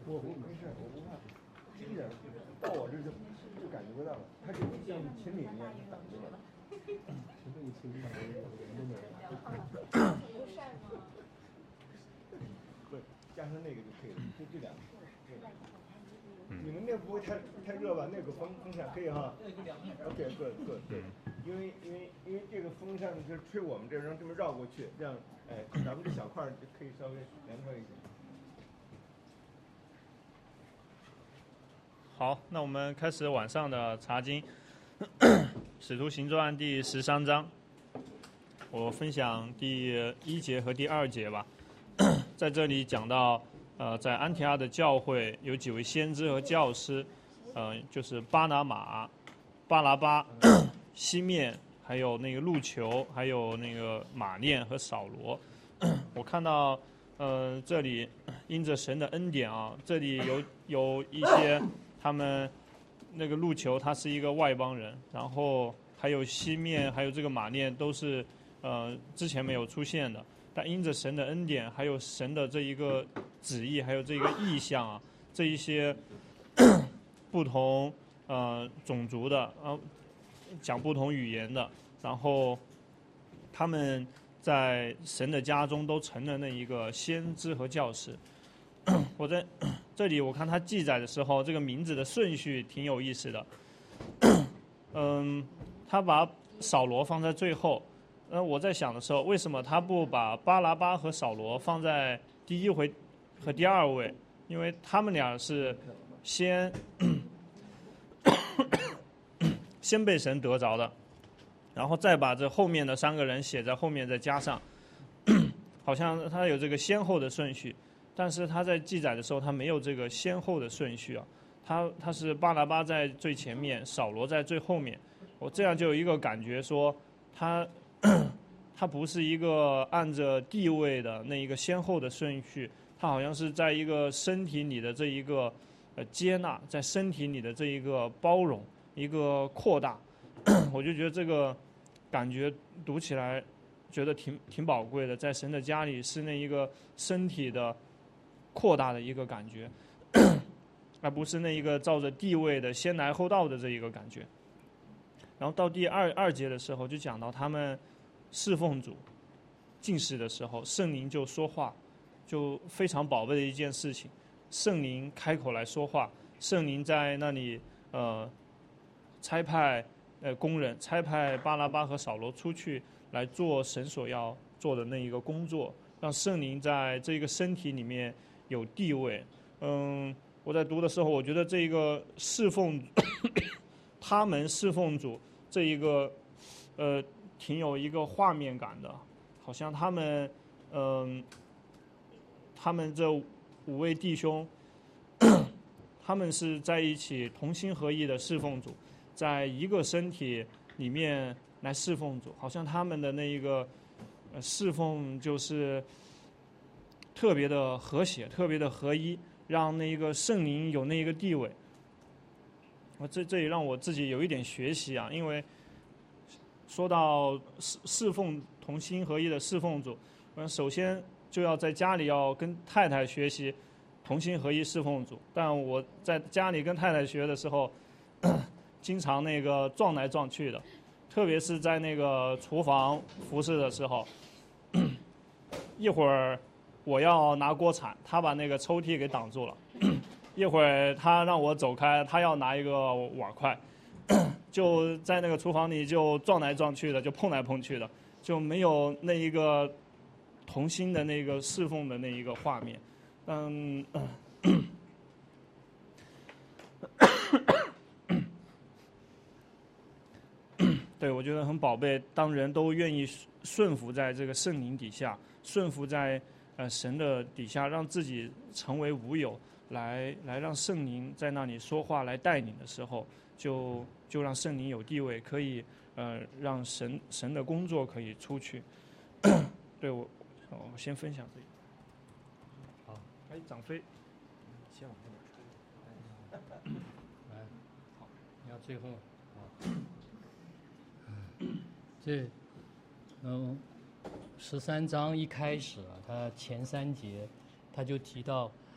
我没事，我不怕，轻一点，到我这就感觉不到了。它就像秦岭一样挡着了。不，加上那个就可以了，就这两个。你们那不会太热吧？那个风扇可以哈。OK， good。因为这个风扇就是吹我们这，让这么绕过去，这样咱们这小块就可以稍微凉快一点。 好，那我们开始晚上的查经，使徒行传第13章，我分享第1节和第2节吧。在这里讲到，在安提阿的教会有几位先知和教师，就是巴拿马、巴拿巴、西面，还有那个路求，还有那个马念和扫罗。我看到，这里因着神的恩典啊，这里有一些。他们那个路求他是一个外邦人，然后还有西面，还有这个马念都是之前没有出现的，但因着神的恩典，还有神的这一个旨意，还有这个意向啊，这一些不同种族的讲不同语言的，然后他们在神的家中都成了那一个先知和教师。我在这里我看他记载的时候，这个名字的顺序挺有意思的。他把扫罗放在最后。我在想的时候，为什么他不把巴拿巴和扫罗放在第1回和第2位？因为他们俩是先被神得着的，然后再把这后面的3个人写在后面再加上，好像他有这个先后的顺序。但是他在记载的时候，他没有这个先后的顺序啊，他是巴拿巴在最前面，扫罗在最后面。我这样就有一个感觉说，他不是一个按着地位的那一个先后的顺序，他好像是在一个身体里的这一个接纳，在身体里的这一个包容，一个扩大。我就觉得这个感觉读起来觉得挺宝贵的，在神的家里是那一个身体的扩大的一个感觉，而不是那一个照着地位的先来后到的这一个感觉。然后到第二节的时候，就讲到他们侍奉主禁食的时候，圣灵就说话，就非常宝贝的一件事情。圣灵开口来说话，圣灵在那里差派工人，差派巴拿巴和扫罗出去来做神所要做的那一个工作，让圣灵在这个身体里面有地位。我在读的时候，我觉得这个侍奉他们侍奉主这一个挺有一个画面感的，好像他们这5位弟兄他们是在一起同心合意的侍奉主，在一个身体里面来侍奉主，好像他们的那一个侍奉就是特别的和谐，特别的合一，让那个圣灵有那一个地位。这也让我自己有一点学习啊，因为说到侍奉同心合一的侍奉主，首先就要在家里要跟太太学习同心合一侍奉主。但我在家里跟太太学的时候，经常那个撞来撞去的，特别是在那个厨房服侍的时候，一会儿我要拿锅铲，他把那个抽屉给挡住了。一会儿他让我走开，他要拿一个碗筷，就在那个厨房里就撞来撞去的，就碰来碰去的，就没有那一个同心的那个侍奉的那一个画面。对，我觉得很宝贝。当人都愿意顺服在这个圣灵底下，顺服在神的底下，让自己成为无有，来让圣灵在那里说话来带领的时候，就让圣灵有地位，可以让神的工作可以出去。对，我先分享这个。 好， 长飞， 先往那边吹。 来，好，你要最后好。这13章一开始他前3节他就提到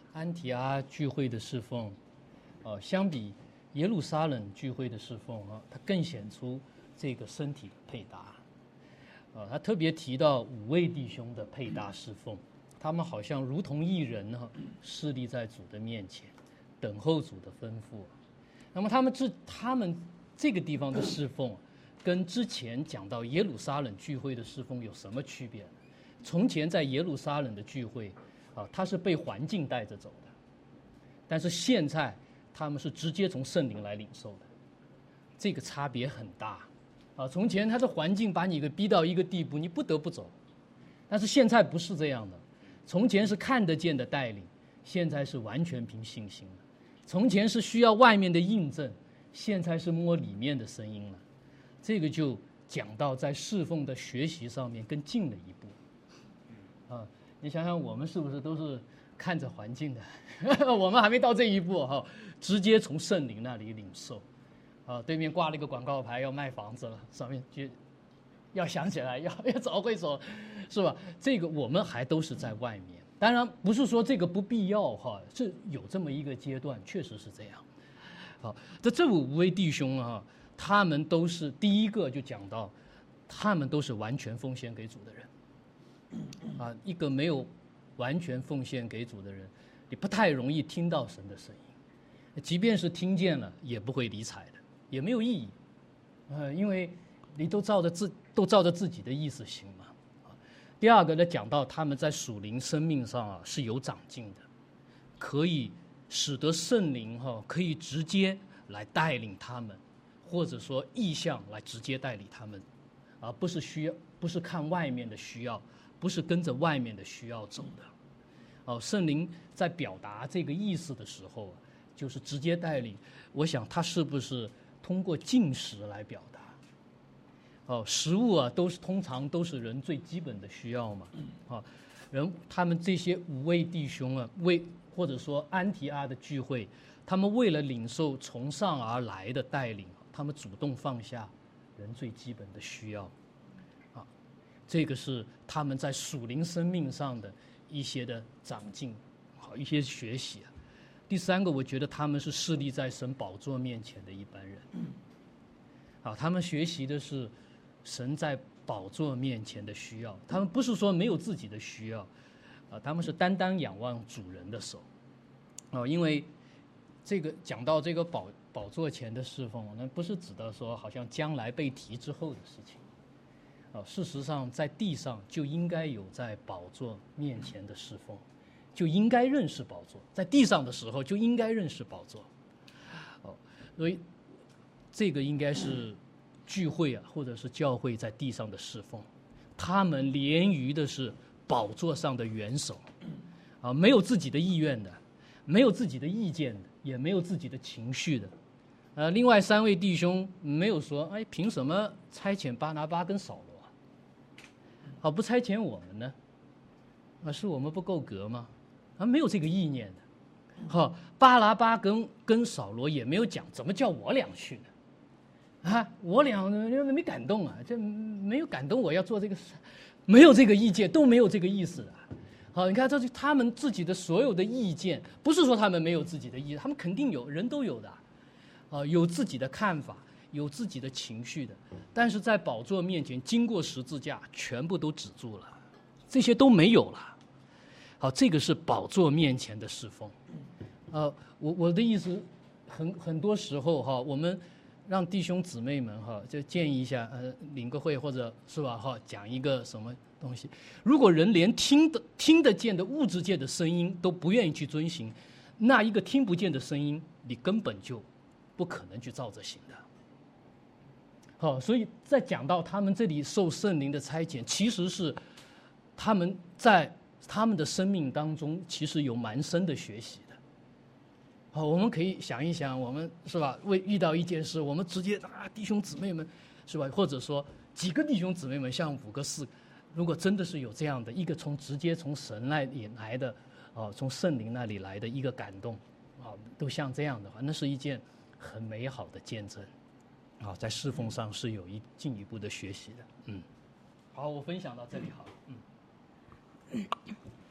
安提阿聚会的侍奉，相比耶路撒冷聚会的侍奉啊，它更显出这个身体的配搭。他特别提到5位弟兄的配搭侍奉，他们好像如同一人侍立在主的面前，等候主的吩咐。那么他们这个地方的侍奉，跟之前讲到耶路撒冷聚会的侍奉有什么区别呢？从前在耶路撒冷的聚会他是被环境带着走的，但是现在他们是直接从圣灵来领受的，这个差别很大。从前他的环境把你给逼到一个地步，你不得不走，但是现在不是这样的。从前是看得见的带领，现在是完全凭信心了。从前是需要外面的印证，现在是摸里面的声音了。这个就讲到在侍奉的学习上面更近了一步。你想想我们是不是都是看着环境的我们还没到这一步直接从圣灵那里领受。对面挂了一个广告牌要卖房子了，上面就要想起来要找会所，是吧？这个我们还都是在外面，当然不是说这个不必要是有这么一个阶段，确实是这样。这5位弟兄他们都是第一个就讲到，他们都是完全奉献给主的人。一个没有完全奉献给主的人，你不太容易听到神的声音，即便是听见了，也不会理睬的。也没有意义，因为你都照着自己的意思行嘛。第二个呢，讲到他们在属灵生命上是有长进的，可以使得圣灵可以直接来带领他们，或者说意向来直接带领他们，不是看外面的需要，不是跟着外面的需要走的。圣灵在表达这个意思的时候，就是直接带领。我想他是不是通过进食来表达？食物通常都是人最基本的需要嘛。他们这些5位弟兄或者说安提阿的聚会，他们为了领受从上而来的带领，他们主动放下人最基本的需要。这个是他们在属灵生命上的一些的长进，一些学习。第3个，我觉得他们是侍立在神宝座面前的一般人。他们学习的是神在宝座面前的需要，他们不是说没有自己的需要，他们是单单仰望主人的手。因为这个讲到这个宝座前的侍奉，那不是指的说好像将来被提之后的事情。事实上在地上就应该有在宝座面前的侍奉，就应该认识宝座，在地上的时候就应该认识宝座。所以这个应该是聚会或者是教会在地上的侍奉，他们连于的是宝座上的元首，没有自己的意愿的，没有自己的意见的，也没有自己的情绪的。另外3位弟兄没有说，凭什么差遣巴拿巴跟扫罗不差遣我们呢？是我们不够格吗？没有这个意念的。巴拿巴跟扫罗也没有讲怎么叫我俩去呢？我俩没感动这没有感动我要做这个事，没有这个意见，都没有这个意思的。你看这是他们自己的所有的意见，不是说他们没有自己的意见，他们肯定有，人都有的，有自己的看法，有自己的情绪的，但是在宝座面前经过十字架全部都止住了，这些都没有了。这个是宝座面前的侍奉。我的意思很多时候我们让弟兄姊妹们就建议一下，领个会或者是吧讲一个什么东西，如果人连听得见的物质界的声音都不愿意去遵行，那一个听不见的声音你根本就不可能去照着行的。所以在讲到他们这里受圣灵的差遣，其实是他们在他们的生命当中其实有蛮深的学习的。我们可以想一想，我们是吧遇到一件事，我们直接弟兄姊妹们是吧，或者说几个弟兄姊妹们像5个4个，如果真的是有这样的一个直接从神那里来的从圣灵那里来的一个感动都像这样的话，那是一件很美好的见证在侍奉上是有进一步的学习的。好，我分享到这里好了。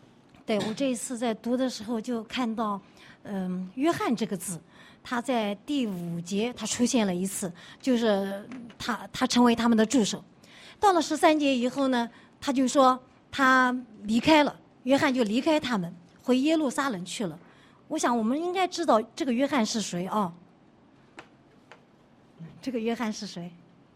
对，我这一次在读的时候就看到，约翰这个字，他在第5节他出现了一次，就是他成为他们的助手。到了13节以后呢，他就说他离开了，约翰就离开他们，回耶路撒冷去了。我想我们应该知道这个约翰是谁啊？这个约翰是谁？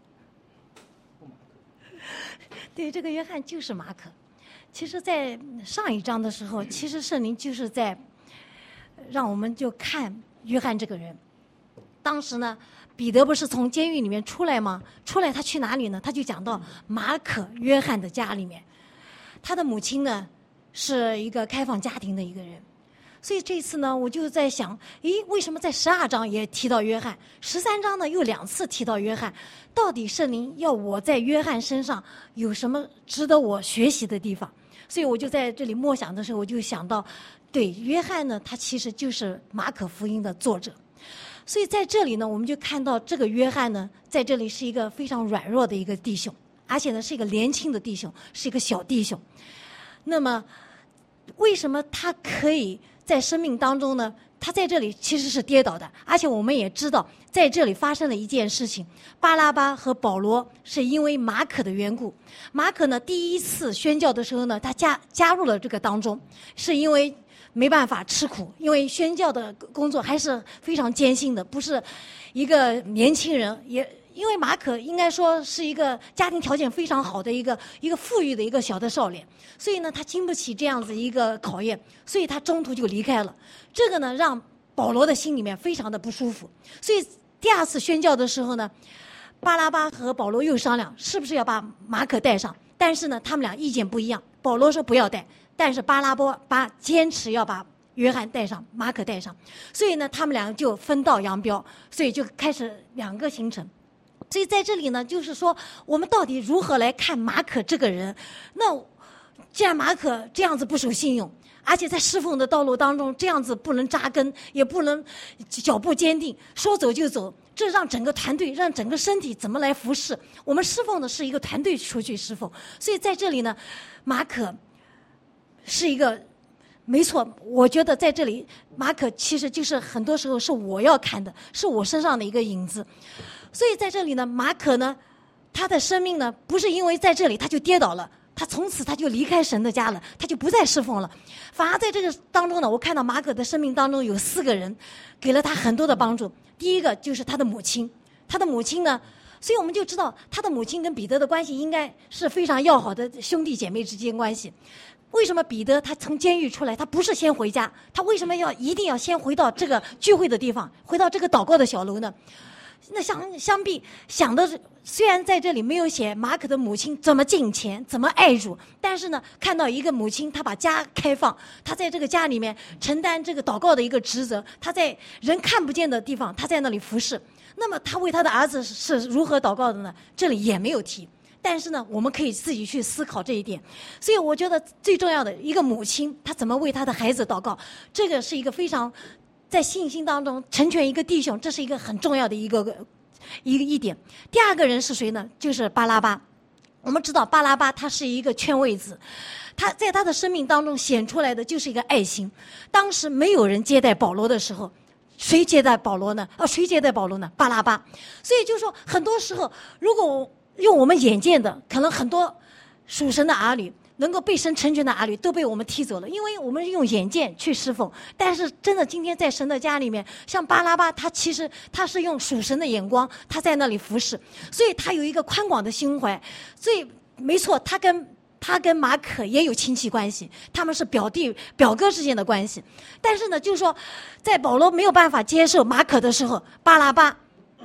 对，这个约翰就是马可。其实，在上一章的时候，其实圣灵就是在让我们就看约翰这个人。当时呢，彼得不是从监狱里面出来吗？出来他去哪里呢？他就讲到马可约翰的家里面。他的母亲呢是一个开放家庭的一个人，所以这次呢，我就在想，为什么在12章也提到约翰，13章呢又2次提到约翰？到底圣灵要我在约翰身上有什么值得我学习的地方？所以我就在这里默想的时候，我就想到，对，约翰呢，他其实就是马可福音的作者。所以在这里呢，我们就看到这个约翰呢，在这里是一个非常软弱的一个弟兄，而且呢是一个年轻的弟兄，是一个小弟兄。那么，为什么他可以在生命当中呢？他在这里其实是跌倒的，而且我们也知道，在这里发生了一件事情，巴拉巴和保罗是因为马可的缘故。马可呢，第一次宣教的时候呢，他加入了这个当中，是因为没办法吃苦，因为宣教的工作还是非常艰辛的，不是一个年轻人也。因为马可应该说是一个家庭条件非常好的一个富裕的一个小的少年，所以呢，他经不起这样子一个考验，所以他中途就离开了。这个呢，让保罗的心里面非常的不舒服。所以第2次宣教的时候呢，巴拉巴和保罗又商量是不是要把马可带上，但是呢，他们俩意见不一样。保罗说不要带，但是巴拉巴坚持要把约翰带上，马可带上。所以呢，他们俩就分道扬镳，所以就开始2个行程。所以在这里呢，就是说我们到底如何来看马可这个人？那既然马可这样子不守信用，而且在侍奉的道路当中这样子不能扎根，也不能脚步坚定，说走就走，这让整个团队，让整个身体怎么来服侍？我们侍奉的是一个团队出去侍奉，所以在这里呢，马可是一个。没错，我觉得在这里，马可其实就是很多时候是我要看的，是我身上的一个影子。所以在这里呢，马可呢，他的生命呢，不是因为在这里他就跌倒了，他从此他就离开神的家了，他就不再侍奉了。反而在这个当中呢，我看到马可的生命当中有4个人，给了他很多的帮助。第一个就是他的母亲，他的母亲呢，所以我们就知道他的母亲跟彼得的关系应该是非常要好的兄弟姐妹之间关系。为什么彼得他从监狱出来，他不是先回家，他为什么一定要先回到这个聚会的地方，回到这个祷告的小楼呢？那想必想的是，虽然在这里没有写马可的母亲怎么敬虔，怎么爱主，但是呢，看到一个母亲，她把家开放，她在这个家里面承担这个祷告的一个职责，她在人看不见的地方，她在那里服侍。那么她为她的儿子是如何祷告的呢？这里也没有提。但是呢，我们可以自己去思考这一点。所以我觉得最重要的一个母亲，她怎么为她的孩子祷告，这个是一个非常在信心当中成全一个弟兄，这是一个很重要的一点。第2个人是谁呢？就是巴拉巴。我们知道巴拉巴他是一个劝慰子，他在他的生命当中显出来的就是一个爱心。当时没有人接待保罗的时候，谁接待保罗呢？谁接待保罗呢？巴拉巴。所以就说很多时候，如果用我们眼见的，可能很多属神的儿女，能够被神成全的儿女都被我们踢走了，因为我们用眼见去侍奉。但是真的今天在神的家里面，像巴拉巴，他其实他是用属神的眼光，他在那里服侍，所以他有一个宽广的心怀。所以没错，他跟马可也有亲戚关系，他们是表弟表哥之间的关系。但是呢，就是说在保罗没有办法接受马可的时候，巴拉巴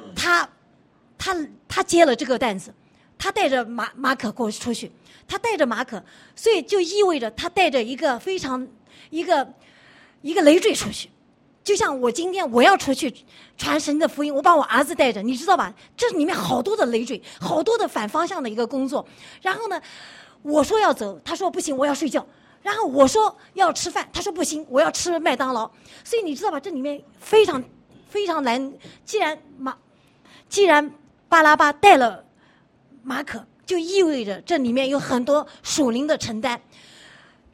他接了这个担子，他带着马可出去，他带着马可，所以就意味着他带着一个非常一个累赘出去。就像我今天我要出去传神的福音，我把我儿子带着，你知道吧？这里面好多的累赘，好多的反方向的一个工作。然后呢，我说要走，他说不行，我要睡觉。然后我说要吃饭，他说不行，我要吃麦当劳。所以你知道吧？这里面非常非常难。既然巴拉巴带了马可，就意味着这里面有很多属灵的承担。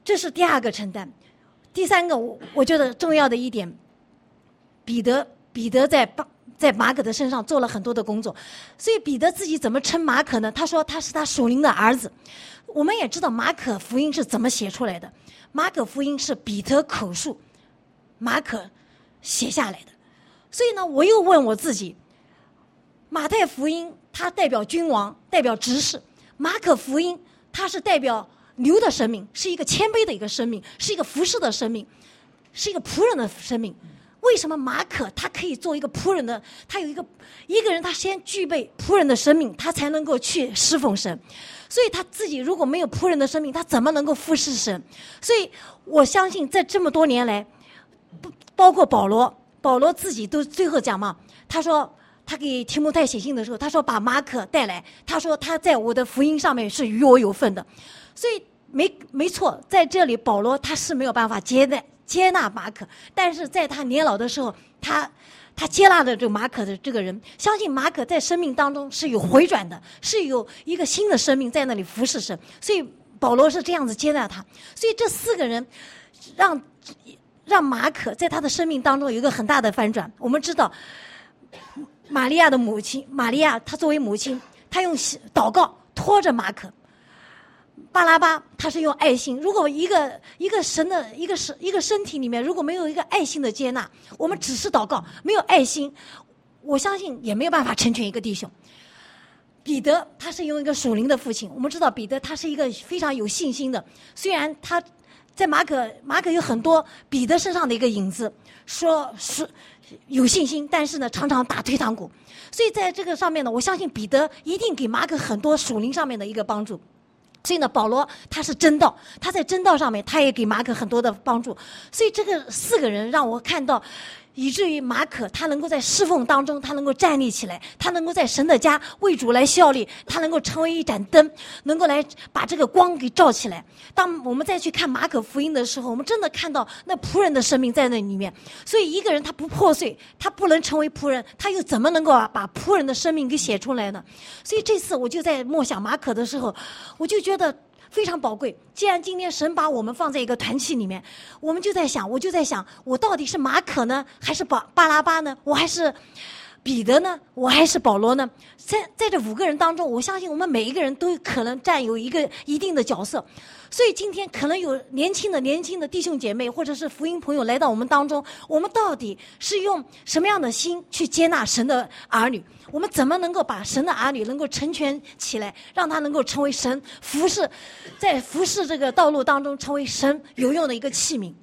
这是第二个承担。第三个，我觉得重要的一点，彼得在马可的身上做了很多的工作，所以彼得自己怎么称马可呢？他说他是他属灵的儿子。我们也知道马可福音是怎么写出来的，马可福音是彼得口述，马可写下来的。所以呢，我又问我自己，马太福音它代表君王，代表执事；马可福音它是代表牛的生命，是一个谦卑的一个生命，是一个服侍的生命，是一个仆人的生命。为什么马可他可以做一个仆人的？他有一个人，他先具备仆人的生命，他才能够去侍奉神。所以他自己如果没有仆人的生命，他怎么能够服侍神？所以我相信，在这么多年来，包括保罗自己都最后讲嘛，他说他给提摩太写信的时候，他说把马可带来，他说他在我的福音上面是与我有份的。所以没错，在这里保罗他是没有办法接纳马可，但是在他年老的时候，他接纳了这个马可的这个人，相信马可在生命当中是有回转的，是有一个新的生命在那里服侍神，所以保罗是这样子接纳他。所以这4个人让马可在他的生命当中有一个很大的翻转。我们知道玛利亚的母亲，玛利亚她作为母亲，她用祷告拖着马可。巴拉巴他是用爱心。如果一个神的一个身体里面如果没有一个爱心的接纳，我们只是祷告没有爱心，我相信也没有办法成全一个弟兄。彼得他是用一个属灵的父亲，我们知道彼得他是一个非常有信心的，虽然他在马可有很多彼得身上的一个影子，说是有信心，但是呢常常打退堂鼓。所以在这个上面呢，我相信彼得一定给马可很多属灵上面的一个帮助。所以呢，保罗他是真道，他在真道上面他也给马可很多的帮助。所以这个4个人让我看到，以至于马可他能够在侍奉当中他能够站立起来，他能够在神的家为主来效力，他能够成为一盏灯，能够来把这个光给照起来。当我们再去看马可福音的时候，我们真的看到那仆人的生命在那里面。所以一个人他不破碎，他不能成为仆人，他又怎么能够把仆人的生命给写出来呢？所以这次我就在默想马可的时候，我就觉得非常宝贵。既然今天神把我们放在一个团契里面，我就在想，我到底是马可呢，还是巴拉巴呢？我还是彼得呢？我还是保罗呢？在这5个人当中，我相信我们每一个人都可能占有一个一定的角色。所以今天可能有年轻的弟兄姐妹或者是福音朋友来到我们当中，我们到底是用什么样的心去接纳神的儿女？我们怎么能够把神的儿女能够成全起来，让他能够成为神在服侍这个道路当中成为神有用的一个器皿？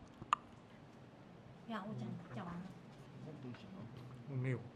呀，我讲完了。 没有。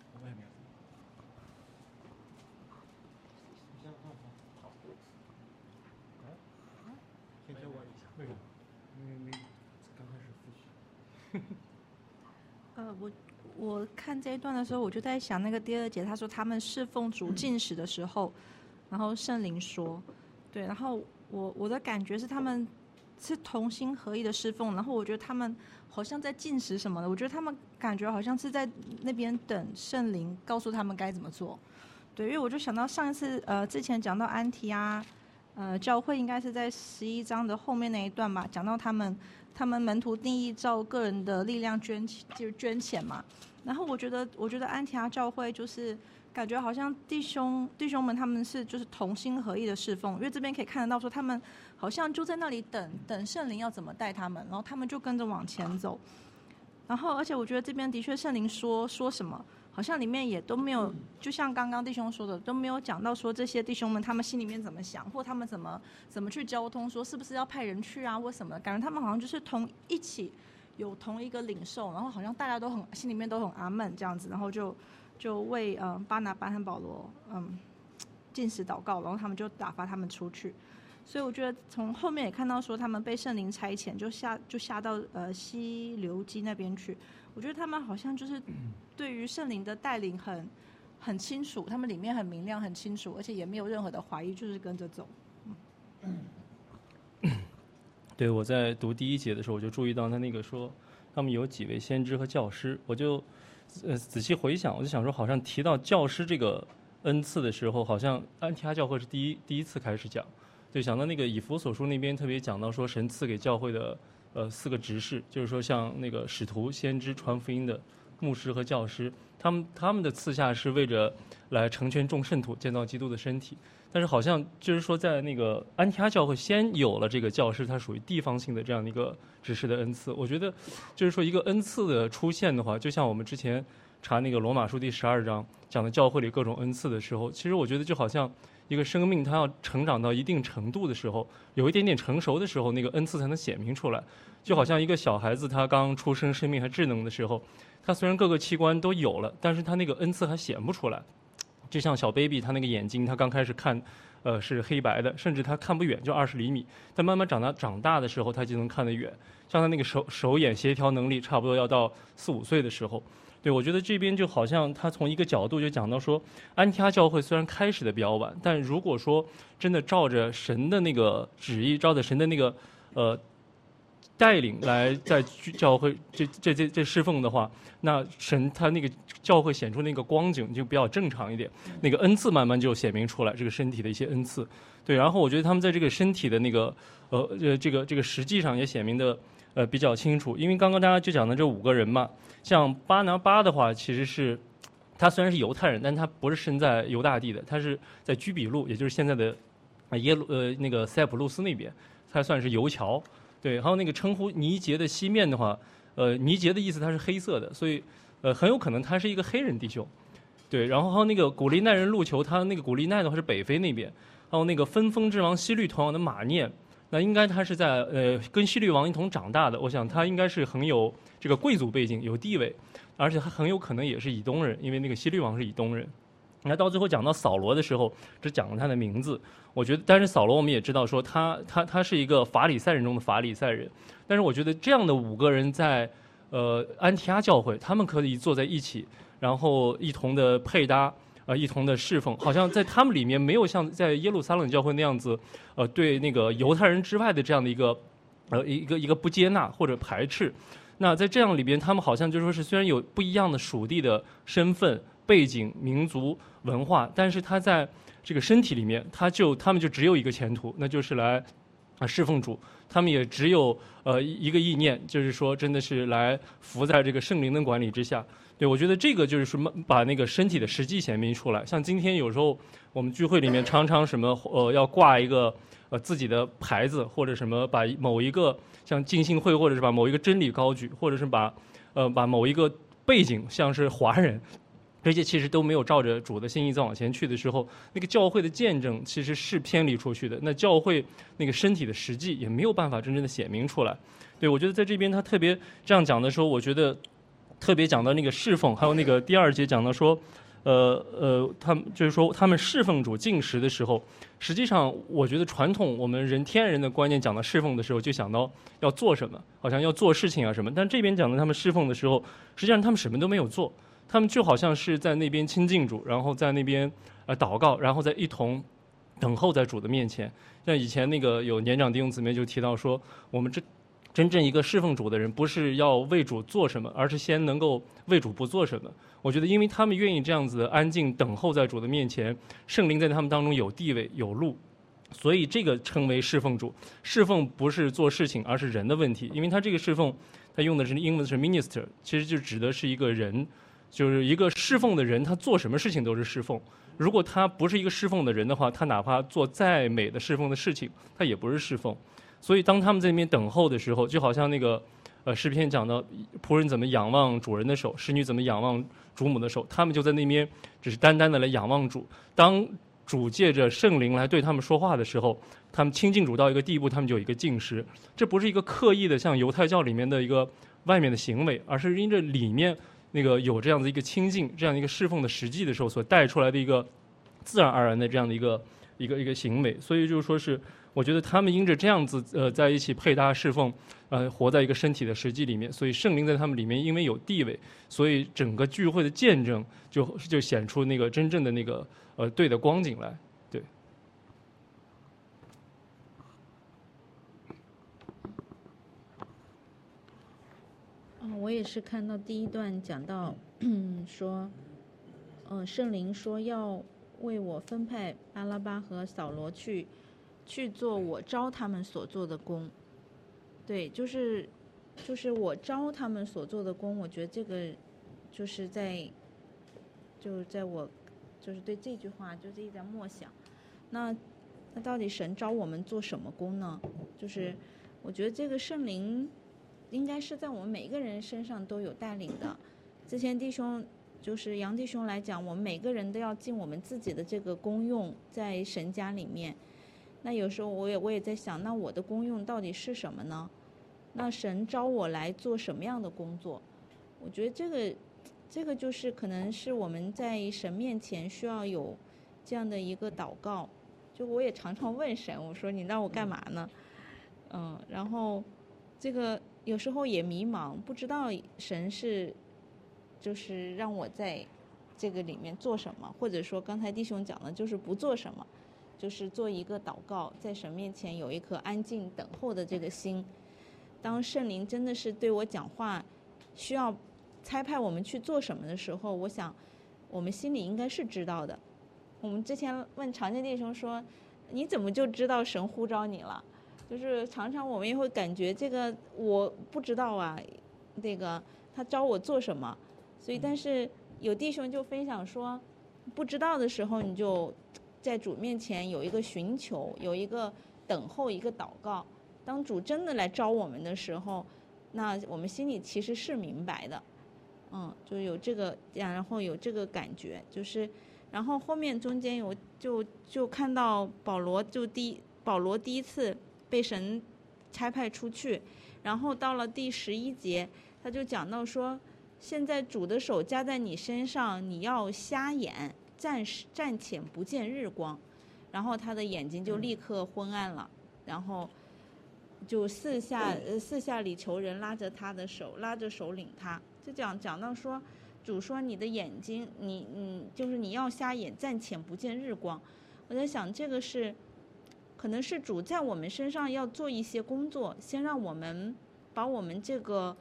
我看这一段的时候，我就在想那个第2节，他说他们侍奉主禁食的时候，然后圣灵说，对，然后我的感觉是他们是同心合意的侍奉，然后我觉得他们好像在禁食什么的，我觉得他们感觉好像是在那边等圣灵告诉他们该怎么做，对，因为我就想到上一次之前讲到安提阿教会应该是在11章的后面那一段吧，讲到他们门徒定义照个人的力量捐钱嘛。然后我觉得安提阿教会就是感觉好像弟兄们他们是就是同心合意的侍奉，因为这边可以看得到说他们好像就在那里等圣灵要怎么带他们，然后他们就跟着往前走。然后而且我觉得这边的确圣灵说什么好像里面也都没有，就像刚刚弟兄说的都没有讲到说这些弟兄们他们心里面怎么想，或他们怎么去交通，说是不是要派人去啊或什么的，感觉他们好像就是一起有同一个领受，然后好像大家都心里面都很阿们这样子，然后就为巴拿巴和保罗禁食祷告，然后他们就打发他们出去。所以我觉得从后面也看到说他们被圣灵差遣就下到西流基那边去，我觉得他们好像就是对于圣灵的带领很清楚，他们里面很明亮很清楚，而且也没有任何的怀疑，就是跟着走。 对，我在读第1节的时候，我就注意到他那个说他们有几位先知和教师，我就仔细回想，我就想说，好像提到教师这个恩赐的时候，好像安提阿教会是第一次开始讲， 对，想到那个以弗所书那边特别讲到说，神赐给教会的4个执事，就是说像那个使徒、先知、传福音的牧师和教师，他们的赐下是为着来成全众圣徒，建造基督的身体。但是好像就是说，在那个安提阿教会先有了这个教师，它属于地方性的这样的一个执事的恩赐。我觉得就是说一个恩赐的出现的话，就像我们之前查那个罗马书第12章讲的教会里各种恩赐的时候，其实我觉得就好像一个生命它要成长到一定程度的时候，有一点点成熟的时候，那个恩赐才能显明出来。就好像一个小孩子他刚出生，生命还稚嫩的时候，他虽然各个器官都有了，但是他那个恩赐还显不出来。就像小 baby 他那个眼睛，他刚开始看是黑白的，甚至他看不远，就20厘米，但慢慢长大的时候他就能看得远。像他那个手眼协调能力差不多要到4、5岁的时候。对，我觉得这边就好像他从一个角度就讲到说，安提阿教会虽然开始的比较晚，但如果说真的照着神的那个旨意，照着神的那个带领来在教会这侍奉的话，那神他那个教会显出那个光景就比较正常一点，那个恩赐慢慢就显明出来，这个身体的一些恩赐。对，然后我觉得他们在这个身体的那个这个实际上也显明的比较清楚，因为刚刚大家就讲的这5个人嘛，像巴拿巴的话，其实是他虽然是犹太人，但他不是生在犹大地的，他是在居比路，也就是现在的那个塞浦路斯那边，他算是犹侨。对，还有那个称呼尼结的西面的话，尼结的意思它是黑色的，所以很有可能他是一个黑人弟兄。对，然后还有那个古利奈人路求，他那个古利奈的话是北非那边，还有那个分封之王希律同样的马念，那应该他是在跟希律王一同长大的，我想他应该是很有这个贵族背景，有地位，而且他很有可能也是以东人，因为那个希律王是以东人。那到最后讲到扫罗的时候，只讲了他的名字。我觉得，但是扫罗我们也知道说他是一个法利赛人中的法利赛人。但是我觉得这样的5个人在安提阿教会，他们可以坐在一起，然后一同的配搭，一同的侍奉，好像在他们里面没有像在耶路撒冷教会那样子，对那个犹太人之外的这样的一个不接纳或者排斥。那在这样里边，他们好像就说是虽然有不一样的属地的身份、背景、民族文化，但是他在这个身体里面，他们就只有一个前途，那就是来侍奉主。他们也只有一个意念，就是说真的是来服在这个圣灵的管理之下。对，我觉得这个就是说把那个身体的实际显明出来。像今天有时候我们聚会里面常常什么要挂一个自己的牌子，或者什么把某一个像浸信会，或者是把某一个真理高举，或者是把某一个背景像是华人。这些其实都没有照着主的心意再往前去的时候，那个教会的见证其实是偏离出去的。那教会那个身体的实际也没有办法真正的显明出来。对，我觉得在这边他特别这样讲的时候，我觉得特别讲到那个侍奉，还有那个第2节讲到说，他们就是说他们侍奉主禁食的时候，实际上我觉得传统我们天然人的观念讲到侍奉的时候，就想到要做什么，好像要做事情啊什么。但这边讲到他们侍奉的时候，实际上他们什么都没有做。他们就好像是在那边亲近主，然后在那边祷告，然后再一同等候在主的面前。像以前那个有年长弟兄姊妹就提到说，我们真正一个侍奉主的人，不是要为主做什么，而是先能够为主不做什么。我觉得，因为他们愿意这样子安静等候在主的面前，圣灵在他们当中有地位有路，所以这个称为侍奉主。侍奉不是做事情，而是人的问题。因为他这个侍奉，他用的是英文是 minister， 其实就指的是一个人。就是一个侍奉的人，他做什么事情都是侍奉。如果他不是一个侍奉的人的话，他哪怕做再美的侍奉的事情，他也不是侍奉。所以当他们在那边等候的时候，就好像那个诗篇讲到仆人怎么仰望主人的手，使女怎么仰望主母的手，他们就在那边只是单单的来仰望主。当主借着圣灵来对他们说话的时候，他们亲近主到一个地步，他们就有一个禁食。这不是一个刻意的像犹太教里面的一个外面的行为，而是因着里面那个有这样的一个亲近，这样一个侍奉的实际的时候所带出来的一个自然而然的这样的一个行为。所以就是说是，我觉得他们因着这样子在一起配搭侍奉，活在一个身体的实际里面，所以圣灵在他们里面因为有地位，所以整个聚会的见证就显出那个真正的那个对的光景来。对。 我也是看到第1段讲到，说，圣灵说要为我分派巴拉巴和扫罗去， 去做我招他们所做的工。对，就是我招他们所做的工，我觉得这个就是在我就是对这句话就是一直在默想。那到底神招我们做什么工呢？就是我觉得这个圣灵应该是在我们每一个人身上都有带领的。之前弟兄就是杨弟兄来讲，我们每个人都要尽我们自己的这个功用在神家里面。那有时候我也在想，那我的功用到底是什么呢？那神招我来做什么样的工作？我觉得这个就是可能是我们在神面前需要有这样的一个祷告。就我也常常问神，我说你让我干嘛呢？然后这个有时候也迷茫，不知道神是就是让我在这个里面做什么，或者说刚才弟兄讲的就是不做什么，就是做一个祷告，在神面前有一颗安静等候的这个心。当圣灵真的是对我讲话，需要差派我们去做什么的时候，我想我们心里应该是知道的。我们之前问常见弟兄说，你怎么就知道神呼召你了？就是常常我们也会感觉这个我不知道啊，这个他招我做什么？所以但是有弟兄就分享说，不知道的时候你就在主面前有一个寻求，有一个等候，一个祷告。当主真的来招我们的时候，那我们心里其实是明白的，就有这个，然后有这个感觉，就是。然后后面中间就看到保罗第一次被神差派出去，然后到了第11节，他就讲到说，现在主的手加在你身上，你要瞎眼，暂且不见日光，然后他的眼睛就立刻昏暗了，然后就四下里求人拉着他的手，拉着手领他，就讲到说。主说你的眼睛，你就是你要瞎眼，暂且不见日光。我在想，这个是可能是主在我们身上要做一些工作，先让我们把我们这个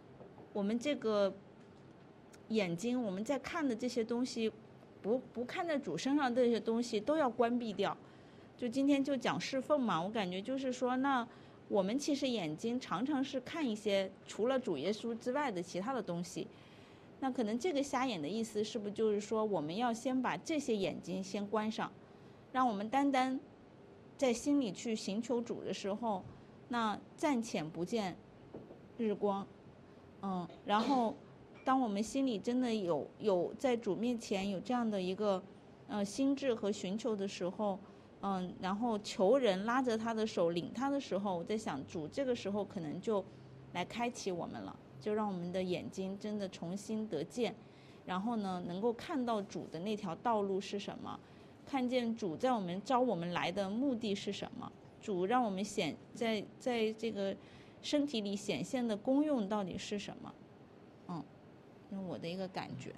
眼睛，我们在看的这些东西，不看在主身上的这些东西都要关闭掉。就今天就讲侍奉嘛，我感觉就是说，那我们其实眼睛常常是看一些除了主耶稣之外的其他的东西。那可能这个瞎眼的意思是不是就是说，我们要先把这些眼睛先关上，让我们单单在心里去寻求主的时候，那暂且不见日光，然后当我们心里真的有在主面前有这样的一个心智和寻求的时候，然后求人拉着他的手领他的时候，我在想主这个时候可能就来开启我们了。就让我们的眼睛真的重新得见，然后呢，能够看到主的那条道路是什么，看见主在我们招我们来的目的是什么，主让我们在这个身体里显现的功用到底是什么，那我的一个感觉。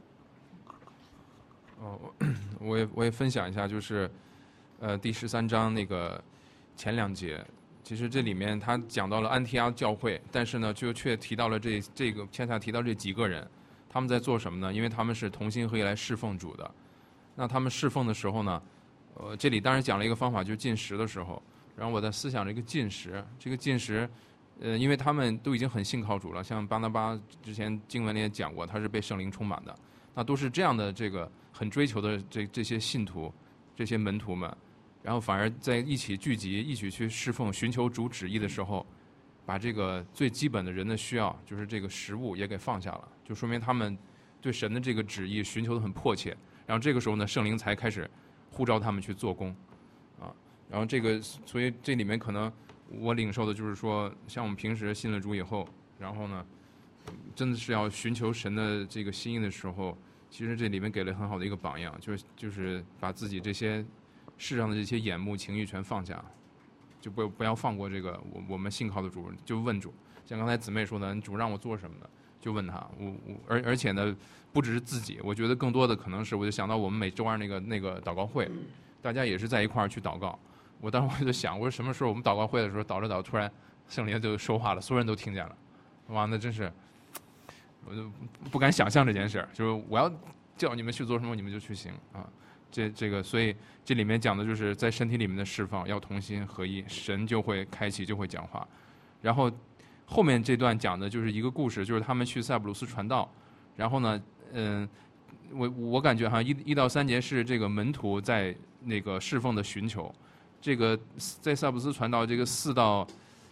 我也分享一下，就是第13章那个前2节。其实这里面他讲到了安提阿教会，但是呢，却提到了这个恰恰提到这几个人，他们在做什么呢？因为他们是同心合意来侍奉主的。那他们侍奉的时候呢，这里当然讲了一个方法，就是禁食的时候。然后我在思想这个禁食，因为他们都已经很信靠主了，像巴拿巴之前经文里也讲过，他是被圣灵充满的。那都是这样的这个很追求的这些信徒，这些门徒们。然后反而在一起聚集，一起去侍奉、寻求主旨意的时候，把这个最基本的人的需要，就是这个食物也给放下了，就说明他们对神的这个旨意寻求的很迫切。然后这个时候呢，圣灵才开始呼召他们去做工，然后所以这里面可能我领受的就是说，像我们平时信了主以后，然后呢，真的是要寻求神的这个心意的时候，其实这里面给了很好的一个榜样，就是把自己这些世上的这些眼目情欲全放下，就不要放过这个我们信靠的主，就问主。像刚才姊妹说的，主让我做什么的，就问他。而且呢，不只是自己，我觉得更多的可能是，我就想到我们每周二那个祷告会，大家也是在一块儿去祷告。当时我就想，我说什么时候我们祷告会的时候祷着祷，突然圣灵就说话了，所有人都听见了，哇，那真是我就不敢想象这件事儿，就是我要叫你们去做什么，你们就去行啊。 这个，所以这里面讲的就是在身体里面的释放，要同心合一，神就会开启，就会讲话。然后后面这段讲的就是一个故事，就是他们去塞浦路斯传道，然后呢，我感觉哈1到3节是这个门徒在那个侍奉的寻求，这个在塞浦路斯传道这个4到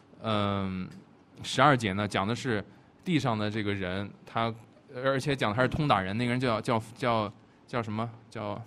12节呢，讲的是地上的这个人，他而且讲他是通达人，那个人叫什么叫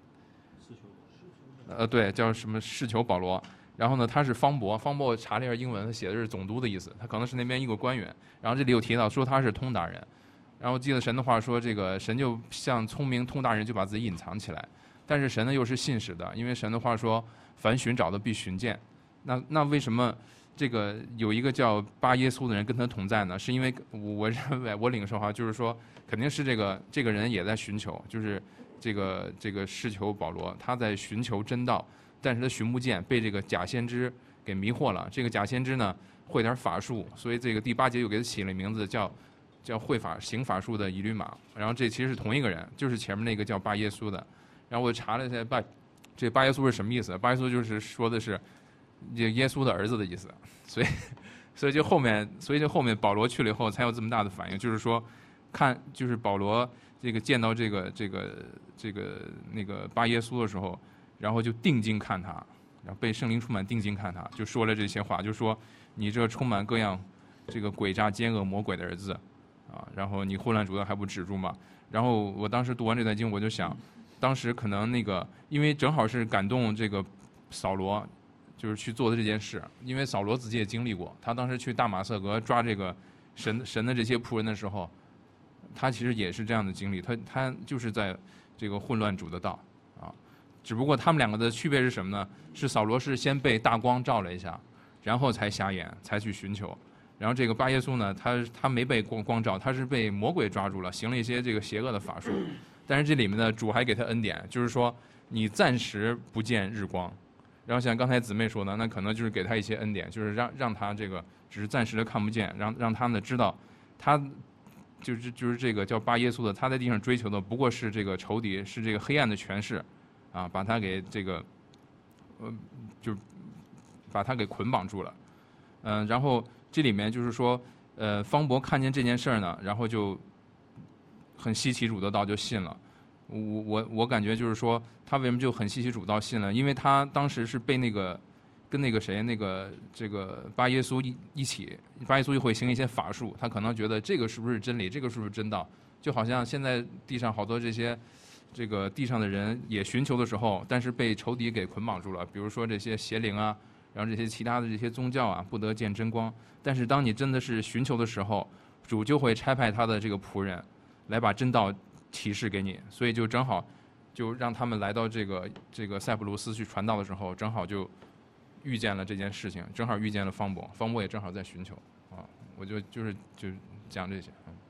对，叫什么士求保罗。然后呢，他是方伯，我查了一下英文，他写的是总督的意思，他可能是那边一个官员。然后这里有提到说他是通达人，然后记得神的话说，这个神就像聪明通达人就把自己隐藏起来，但是神呢又是信实的，因为神的话说，凡寻找的必寻见。那为什么这个有一个叫巴耶稣的人跟他同在呢？是因为我认为我领受哈，就是说肯定是这个人也在寻求，就是这个士求保罗他在寻求真道。但是他寻不见，被这个假先知给迷惑了。这个假先知呢，会点法术，所以这个第8节又给他起了名字叫会行法术的以律马。然后这其实是同一个人，就是前面那个叫巴耶稣的。然后我查了一下这巴耶稣是什么意思？巴耶稣就是说的是这耶稣的儿子的意思。所以就后面保罗去了以后才有这么大的反应，就是说就是保罗这个见到这个那个巴耶稣的时候。然后就定睛看他，然后被圣灵充满，定睛看他，就说了这些话，就说你这充满各样这个诡诈奸恶魔鬼的儿子啊，然后你混乱主的还不止住吗？然后我当时读完这段经，我就想，当时可能那个因为正好是感动这个扫罗，就是去做的这件事，因为扫罗自己也经历过，他当时去大马色革抓这个神的这些仆人的时候，他其实也是这样的经历，他就是在这个混乱主的道。只不过他们两个的区别是什么呢？是扫罗是先被大光照了一下，然后才瞎眼，才去寻求。然后这个巴耶稣呢，他没被光照，他是被魔鬼抓住了，行了一些这个邪恶的法术。但是这里面呢，主还给他恩典，就是说你暂时不见日光。然后像刚才姊妹说的，那可能就是给他一些恩典，就是让他这个只是暂时的看不见，让他呢知道，他就是这个叫巴耶稣的，他在地上追求的不过是这个仇敌，是这个黑暗的权势。啊，把他给这个，就把他给捆绑住了，然后这里面就是说，方伯看见这件事儿呢，然后就很稀奇主的道就信了。我感觉就是说，他为什么就很稀奇主道信了？因为他当时是被跟那个谁这个巴耶稣一起，巴耶稣就会行一些法术，他可能觉得这个是不是真理，这个是不是真道？就好像现在地上好多这个地上的人也寻求的时候，但是被仇敌给捆绑住了。比如说这些邪灵啊，然后这些其他的这些宗教啊，不得见真光。但是当你真的是寻求的时候，主就会差派他的这个仆人来把真道启示给你。所以就正好就让他们来到这个塞浦路斯去传道的时候，正好就遇见了这件事情，正好遇见了方伯也正好在寻求啊。我就讲这些。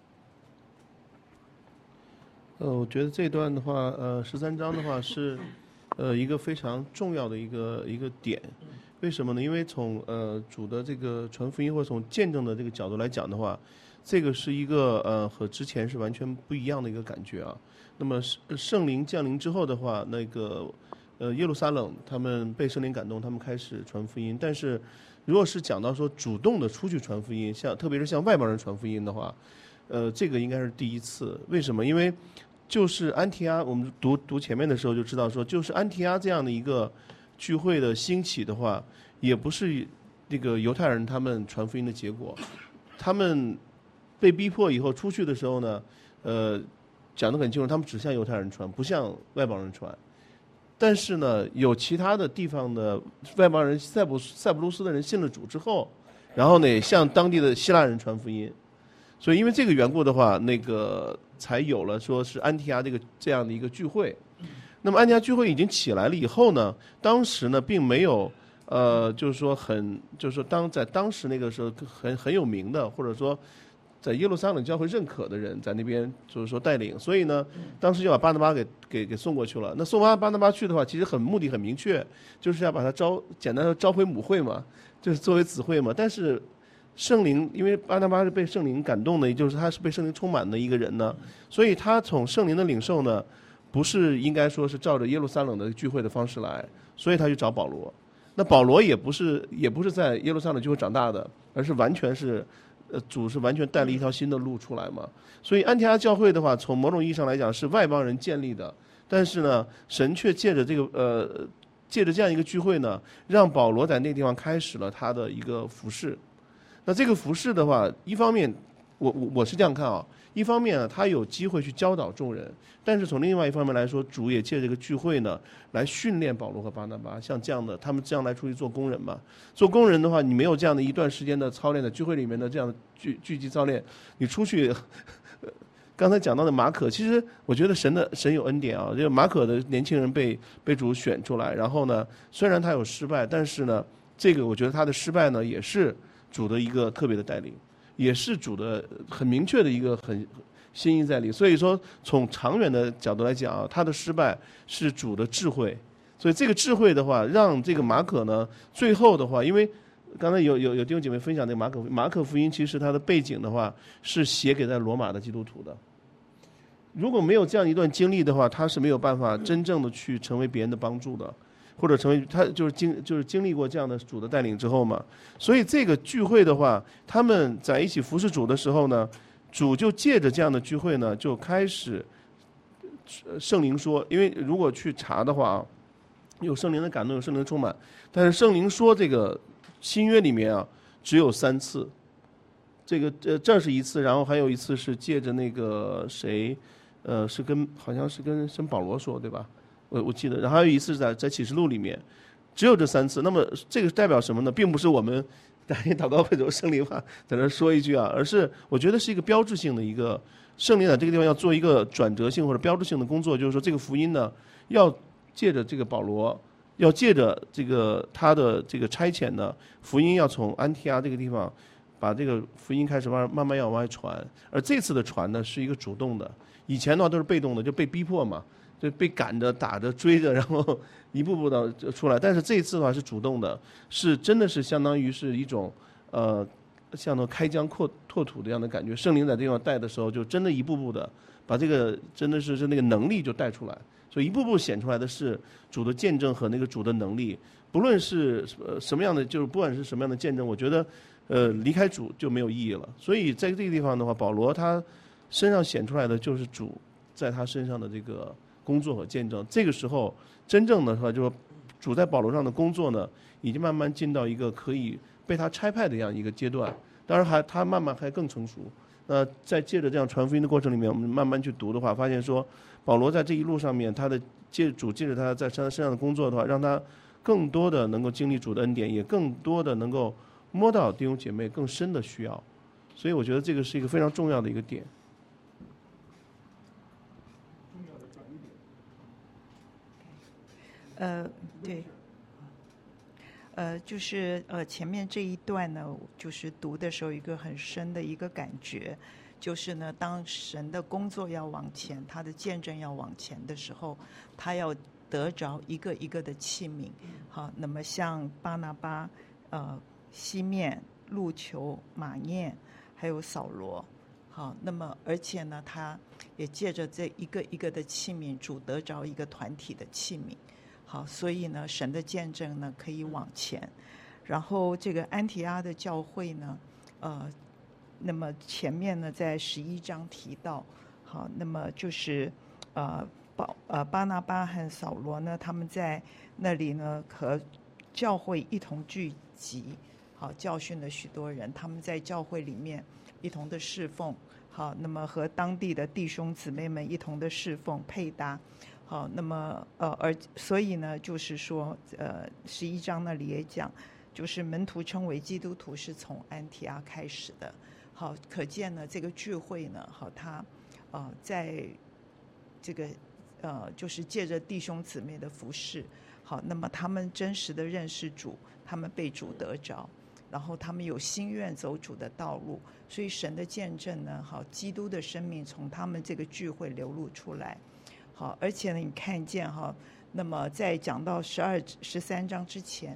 我觉得这段的话，13章的话是，一个非常重要的一个点。为什么呢？因为从主的这个传福音或者从见证的这个角度来讲的话，这个是一个和之前是完全不一样的一个感觉啊。那么圣灵降临之后的话，那个耶路撒冷他们被圣灵感动，他们开始传福音。但是如果是讲到说主动的出去传福音，特别是向外邦人传福音的话，这个应该是第一次。为什么？因为就是安提阿，我们读前面的时候就知道说，就是安提阿这样的一个聚会的兴起的话，也不是这个犹太人他们传福音的结果。他们被逼迫以后出去的时候呢，讲得很清楚，他们只向犹太人传，不向外邦人传。但是呢，有其他的地方的外邦人塞浦路斯的人信了主之后，然后呢向当地的希腊人传福音。所以因为这个缘故的话，那个才有了说是安提阿这样的一个聚会。那么安提阿聚会已经起来了以后呢，当时呢并没有就是说在当时那个时候很有名的，或者说在耶路撒冷教会认可的人在那边就是说带领，所以呢当时就把巴拿巴给送过去了。那送巴拿巴去的话，其实目的很明确，就是要把他简单的召回母会嘛，就是作为子会嘛。但是圣灵，因为巴拿巴是被圣灵感动的，也就是他是被圣灵充满的一个人呢，所以他从圣灵的领受呢， 不是应该说是照着耶路撒冷的聚会的方式来，所以他去找保罗。那保罗也不是在耶路撒冷聚会长大的，而是完全是，主是完全带了一条新的路出来嘛。所以安提阿教会的话，从某种意义上来讲是外邦人建立的，但是呢，神却借着这样一个聚会呢，让保罗在那个地方开始了他的一个服事。那这个服事的话，一方面我是这样看啊，一方面呢，他有机会去教导众人，但是从另外一方面来说，主也借这个聚会呢，来训练保罗和巴拿巴，像这样的，他们这样来出去做工人嘛。做工人的话，你没有这样的一段时间的操练的聚会里面的这样的聚集操练，你出去。刚才讲到的马可，其实我觉得神有恩典啊，这个马可的年轻人被主选出来，然后呢，虽然他有失败，但是呢，这个我觉得他的失败呢，也是主的一个特别的带领，也是主的很明确的一个很心意在里。所以说，从长远的角度来讲啊，他的失败是主的智慧，所以这个智慧的话，让这个马可呢，最后的话，因为刚才有弟兄姐妹分享这个马可福音，其实它的背景的话是写给在罗马的基督徒的。如果没有这样一段经历的话，他是没有办法真正的去成为别人的帮助的，或者成为他就是经历过这样的主的带领之后嘛。所以这个聚会的话，他们在一起服侍主的时候呢，主就借着这样的聚会呢，就开始圣灵说，因为如果去查的话啊，有圣灵的感动，有圣灵的充满，但是圣灵说这个新约里面啊，只有3次。这是一次，然后还有一次是借着那个谁，好像是跟保罗说，对吧？我记得，然后还有一次在启示录里面，只有这3次。那么这个代表什么呢？并不是我们大家祷告会中圣灵话在那说一句啊，而是我觉得是一个标志性的一个圣灵在这个地方要做一个转折性或者标志性的工作，就是说这个福音呢，要借着这个保罗，要借着这个他的这个差遣呢，福音要从安提阿这个地方。把这个福音开始慢慢要往外传，而这次的传呢是一个主动的，以前的话都是被动的，就被逼迫嘛，就被赶着、打着、追着，然后一步步的出来。但是这一次的话是主动的，是真的是相当于是一种像那开疆拓土这样的感觉。圣灵在这地方带的时候，就真的一步步的把这个真的是那个能力就带出来，所以一步步显出来的是主的见证和那个主的能力。不论是什么样的，就是不管是什么样的见证，我觉得。离开主就没有意义了，所以在这个地方的话，保罗他身上显出来的就是主在他身上的这个工作和见证。这个时候，真正的话就是主在保罗上的工作呢，已经慢慢进到一个可以被他差派的这样一个阶段。当然他慢慢还更成熟。在借着这样传福音的过程里面，我们慢慢去读的话，发现说保罗在这一路上面，他的主借着他在他身上的工作的话，让他更多的能够经历主的恩典，也更多的能够。摸到弟兄姐妹更深的需要，所以我觉得这个是一个非常重要的一个点。 对，就是前面这一段呢，就是读的时候一个很深的一个感觉，就是呢，当神的工作要往前，他的见证要往前的时候，他要得着一个一个的器皿。好，那么像巴拿巴，西面、路求、马念，还有扫罗，好，那么而且呢，他也借着这一个一个的器皿，主得着一个团体的器皿，好，所以呢，神的见证呢可以往前。然后这个安提阿的教会呢，那么前面呢在11章提到，好，那么就是巴拿巴和扫罗呢，他们在那里呢和教会一同聚集。好，教训了许多人，他们在教会里面一同的侍奉，好，那么和当地的弟兄姊妹们一同的侍奉配搭，好，那么所以呢，就是说11章那里也讲，就是门徒称为基督徒是从安提阿开始的，好，可见呢这个聚会呢，好，他在这个就是借着弟兄姊妹的服事，好，那么他们真实的认识主，他们被主得着。然后他们有心愿走主的道路，所以神的见证呢，好，基督的生命从他们这个聚会流露出来，好，而且呢，你看见哈，那么在讲到13章之前，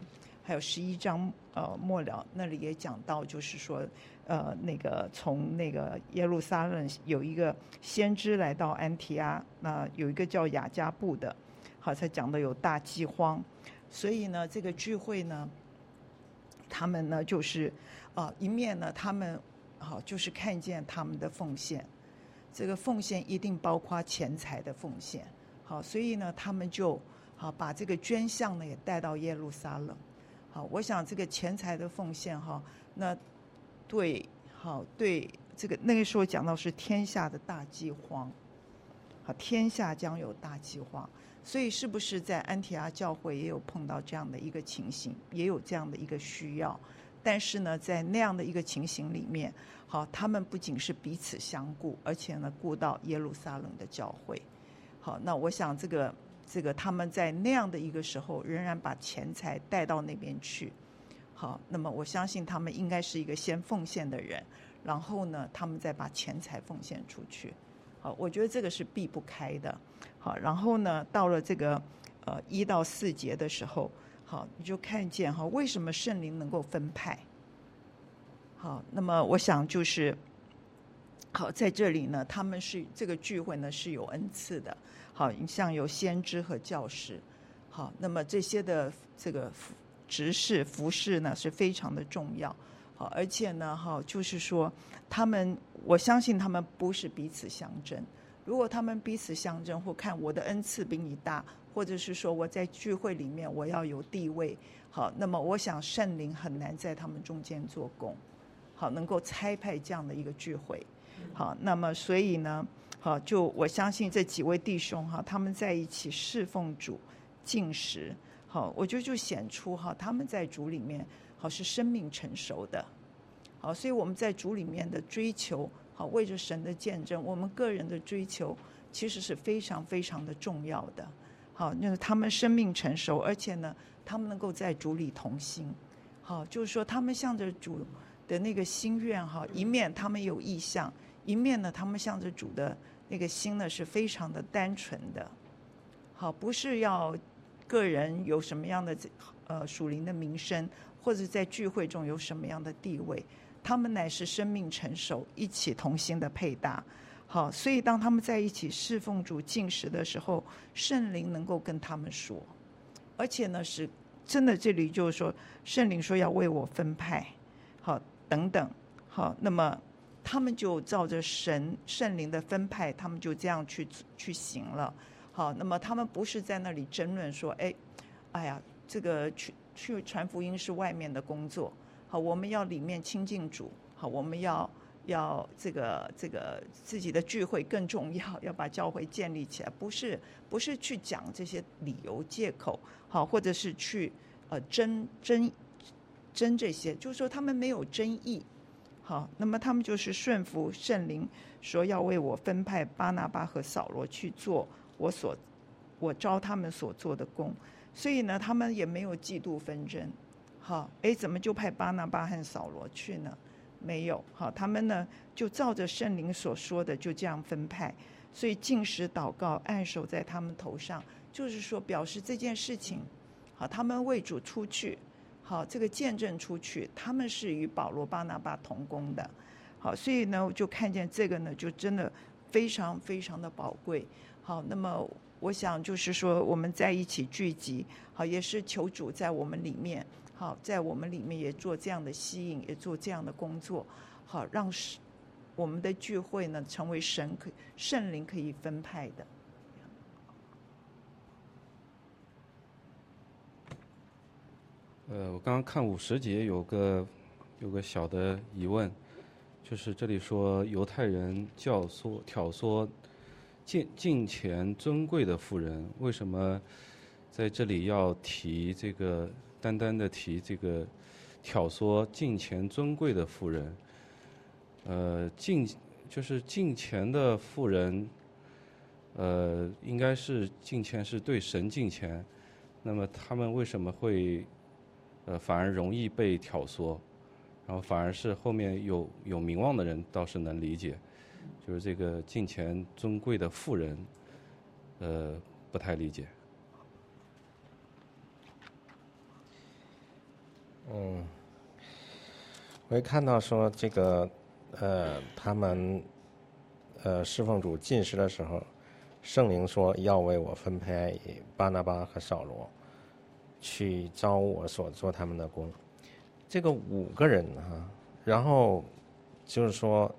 还有11章末了那里也讲到，就是说那个从那个耶路撒冷有一个先知来到安提阿，那有一个叫雅加布的，好，才讲的有大饥荒，所以呢这个聚会呢，他们呢就是一面呢他们好就是看见他们的奉献，这个奉献一定包括钱财的奉献，好，所以呢他们就好把这个捐项呢也带到耶路撒冷。好，我想这个钱财的奉献哈，那对这个那个时候讲到是天下的大饥荒，好，天下将有大饥荒，所以是不是在安提阿教会也有碰到这样的一个情形，也有这样的一个需要？但是呢，在那样的一个情形里面，好，他们不仅是彼此相顾，而且呢顾到耶路撒冷的教会。好，那我想这个他们在那样的一个时候，仍然把钱财带到那边去。好，那么我相信他们应该是一个先奉献的人，然后呢，他们再把钱财奉献出去。好，我觉得这个是避不开的。好，然后呢，到了这个1到4节的时候，好，你就看见哈，为什么圣灵能够分派？好，那么我想就是好，在这里呢，他们是这个聚会呢是有恩赐的。好，像有先知和教师，好，那么这些的这个执事服侍呢是非常的重要，好，而且呢，哈，就是说我相信他们不是彼此相争。如果他们彼此相争，或看我的恩赐比你大，或者是说我在聚会里面我要有地位，好，那么我想圣灵很难在他们中间做工，好，能够差派这样的一个聚会，好，那么所以呢。好，就我相信这几位弟兄哈，他们在一起侍奉主、进食，好，我觉得就显出哈，他们在主里面好是生命成熟的，好，所以我们在主里面的追求，好，为着神的见证，我们个人的追求其实是非常非常的重要的，好，就是他们生命成熟，而且呢，他们能够在主里同心，好，就是说他们向着主的那个心愿哈，一面他们有意向。一面呢，他们向着主的那个心呢是非常的单纯的，好，不是要个人有什么样的属灵的名声，或者在聚会中有什么样的地位，他们乃是生命成熟，一起同心的配搭。好，所以当他们在一起侍奉主进食的时候，圣灵能够跟他们说，而且呢是真的，这里就是说圣灵说要为我分派，好，等等，好，那么。他们就照着圣灵的分派，他们就这样去行了。好，那么他们不是在那里争论说，哎呀，这个去传福音是外面的工作。好，我们要里面亲近主。好，我们要这个自己的聚会更重要，要把教会建立起来，不是去讲这些理由借口，好，或者是去争这些，就是说他们没有争议。好，那么他们就是顺服圣灵，说要为我分派巴拿巴和扫罗去做我招他们所做的工，所以呢，他们也没有嫉妒纷争。好，怎么就派巴拿巴和扫罗去呢？没有。好，他们呢就照着圣灵所说的就这样分派，所以禁食祷告按手在他们头上，就是说表示这件事情，好，他们为主出去。好，这个见证出去，他们是与保罗、巴拿巴同工的。好，所以呢，我就看见这个呢，就真的非常非常的宝贵。好，那么我想就是说，我们在一起聚集，好，也是求主在我们里面，好，在我们里面也做这样的吸引，也做这样的工作，好，让我们的聚会呢，成为圣灵可以分派的。 我刚刚看50节有个小的疑问，就是这里说犹太人挑唆敬虔尊贵的妇人，为什么在这里要提这个单单的提这个挑唆敬虔尊贵的妇人？就是敬虔的妇人，应该是敬虔是对神敬虔，那么他们为什么会？反而容易被挑唆，然后反而是后面有名望的人倒是能理解，就是这个敬虔尊贵的妇人，不太理解。 我也看到说这个他们侍奉主进食的时候，圣灵说要为我分配巴拿巴和扫罗，去招我所做他们的工。这个5个人然后就是说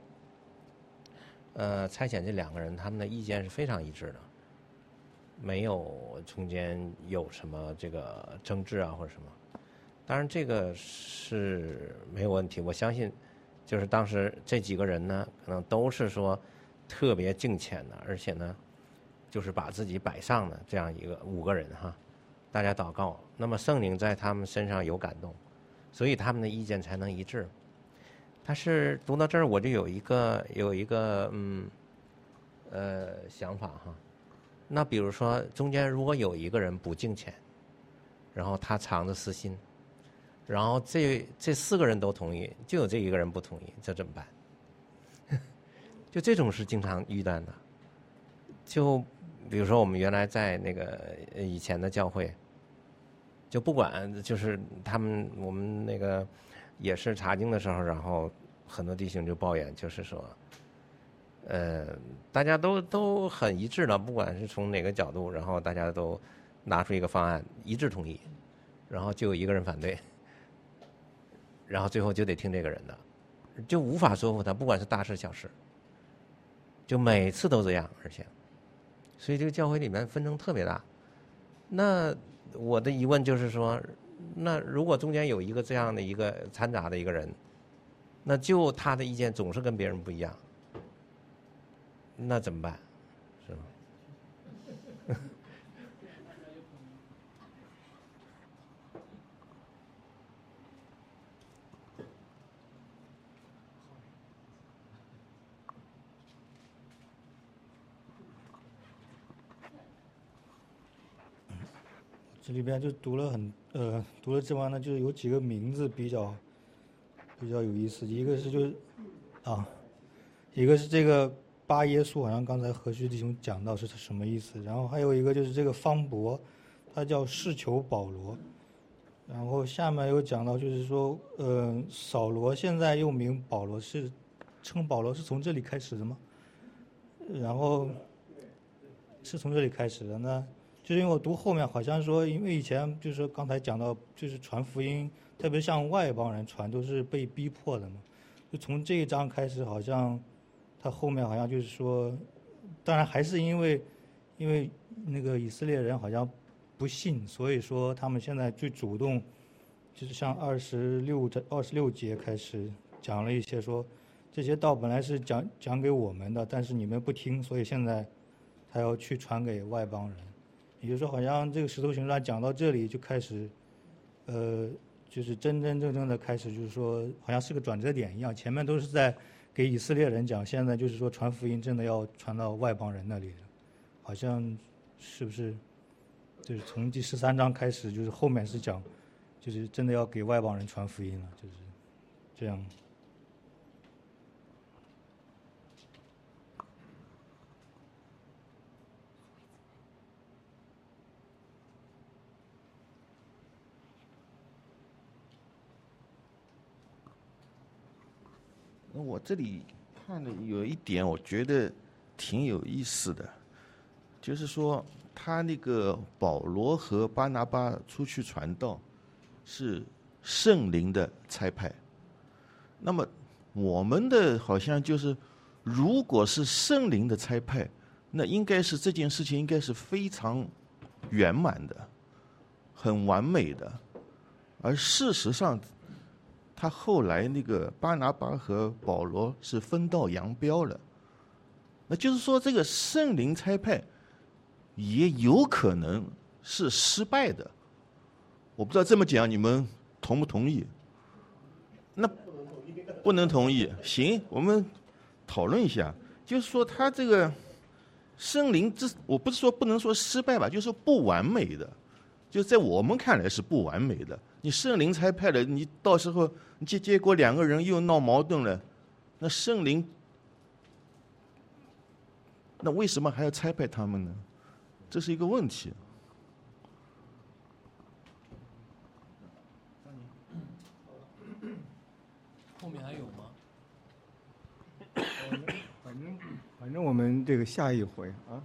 差遣这2个人，他们的意见是非常一致的，没有中间有什么这个争执啊或者什么。当然这个是没有问题，我相信就是当时这几个人呢，可能都是说特别敬虔的，而且呢就是把自己摆上的这样一个5个人大家祷告，那么圣灵在他们身上有感动，所以他们的意见才能一致。但是读到这儿我就有一个想法那比如说中间如果有一个人不敬虔，然后他藏着私心，然后这4个人都同意，就有这1个人不同意，这怎么办？就这种是经常遇到的。就比如说我们原来在那个以前的教会，就不管就是我们那个也是查经的时候，然后很多弟兄就抱怨，就是说大家都很一致的，不管是从哪个角度，然后大家都拿出一个方案一致同意，然后就有1个人反对，然后最后就得听这个人的，就无法说服他，不管是大事小事，就每次都这样，而且所以这个教会里面纷争特别大。那我的疑问就是说，那如果中间有一个这样的一个掺杂的一个人，那就他的意见总是跟别人不一样，那怎么办？是吗？ 这里边就读了这完了，就是有几个名字比较有意思。一个是一个是这个巴耶稣，好像刚才何旭弟兄讲到是什么意思。然后还有一个就是这个方伯，他叫世求保罗。然后下面又讲到就是说，扫罗现在又名保罗，是称保罗是从这里开始的吗？然后是从这里开始的呢？就是因为我读后面好像说，因为以前就是说刚才讲到，就是传福音，特别像外邦人传都是被逼迫的嘛。就从这一章开始，好像他后面好像就是说，当然还是因为那个以色列人好像不信，所以说他们现在最主动，就是像26节开始讲了一些说，这些道本来是讲给我们的，但是你们不听，所以现在他要去传给外邦人。也就是说，好像这个使徒行传讲到这里就开始，就是真正的开始，就是说，好像是个转折点一样。前面都是在给以色列人讲，现在就是说传福音真的要传到外邦人那里了，好像是不是？就是从第13章开始，就是后面是讲，就是真的要给外邦人传福音了，就是这样。 我这里看的有一点，我觉得挺有意思的，就是说他那个保罗和巴拿巴出去传道是圣灵的差派，那么我们的好像就是，如果是圣灵的差派，那应该是这件事情应该是非常圆满的，很完美的，而事实上。他后来那个巴拿巴和保罗是分道扬镳了，那就是说这个圣灵差派也有可能是失败的。我不知道这么讲你们同不同意？那不能同意。行，我们讨论一下，就是说他这个圣灵，我不是说不能说失败吧，就是说不完美的，就在我们看来是不完美的。你圣灵差派了，你到时候结果2个人又闹矛盾了，那圣灵，那为什么还要差派他们呢？这是一个问题。 后面还有吗？ 反正我们这个下一回啊，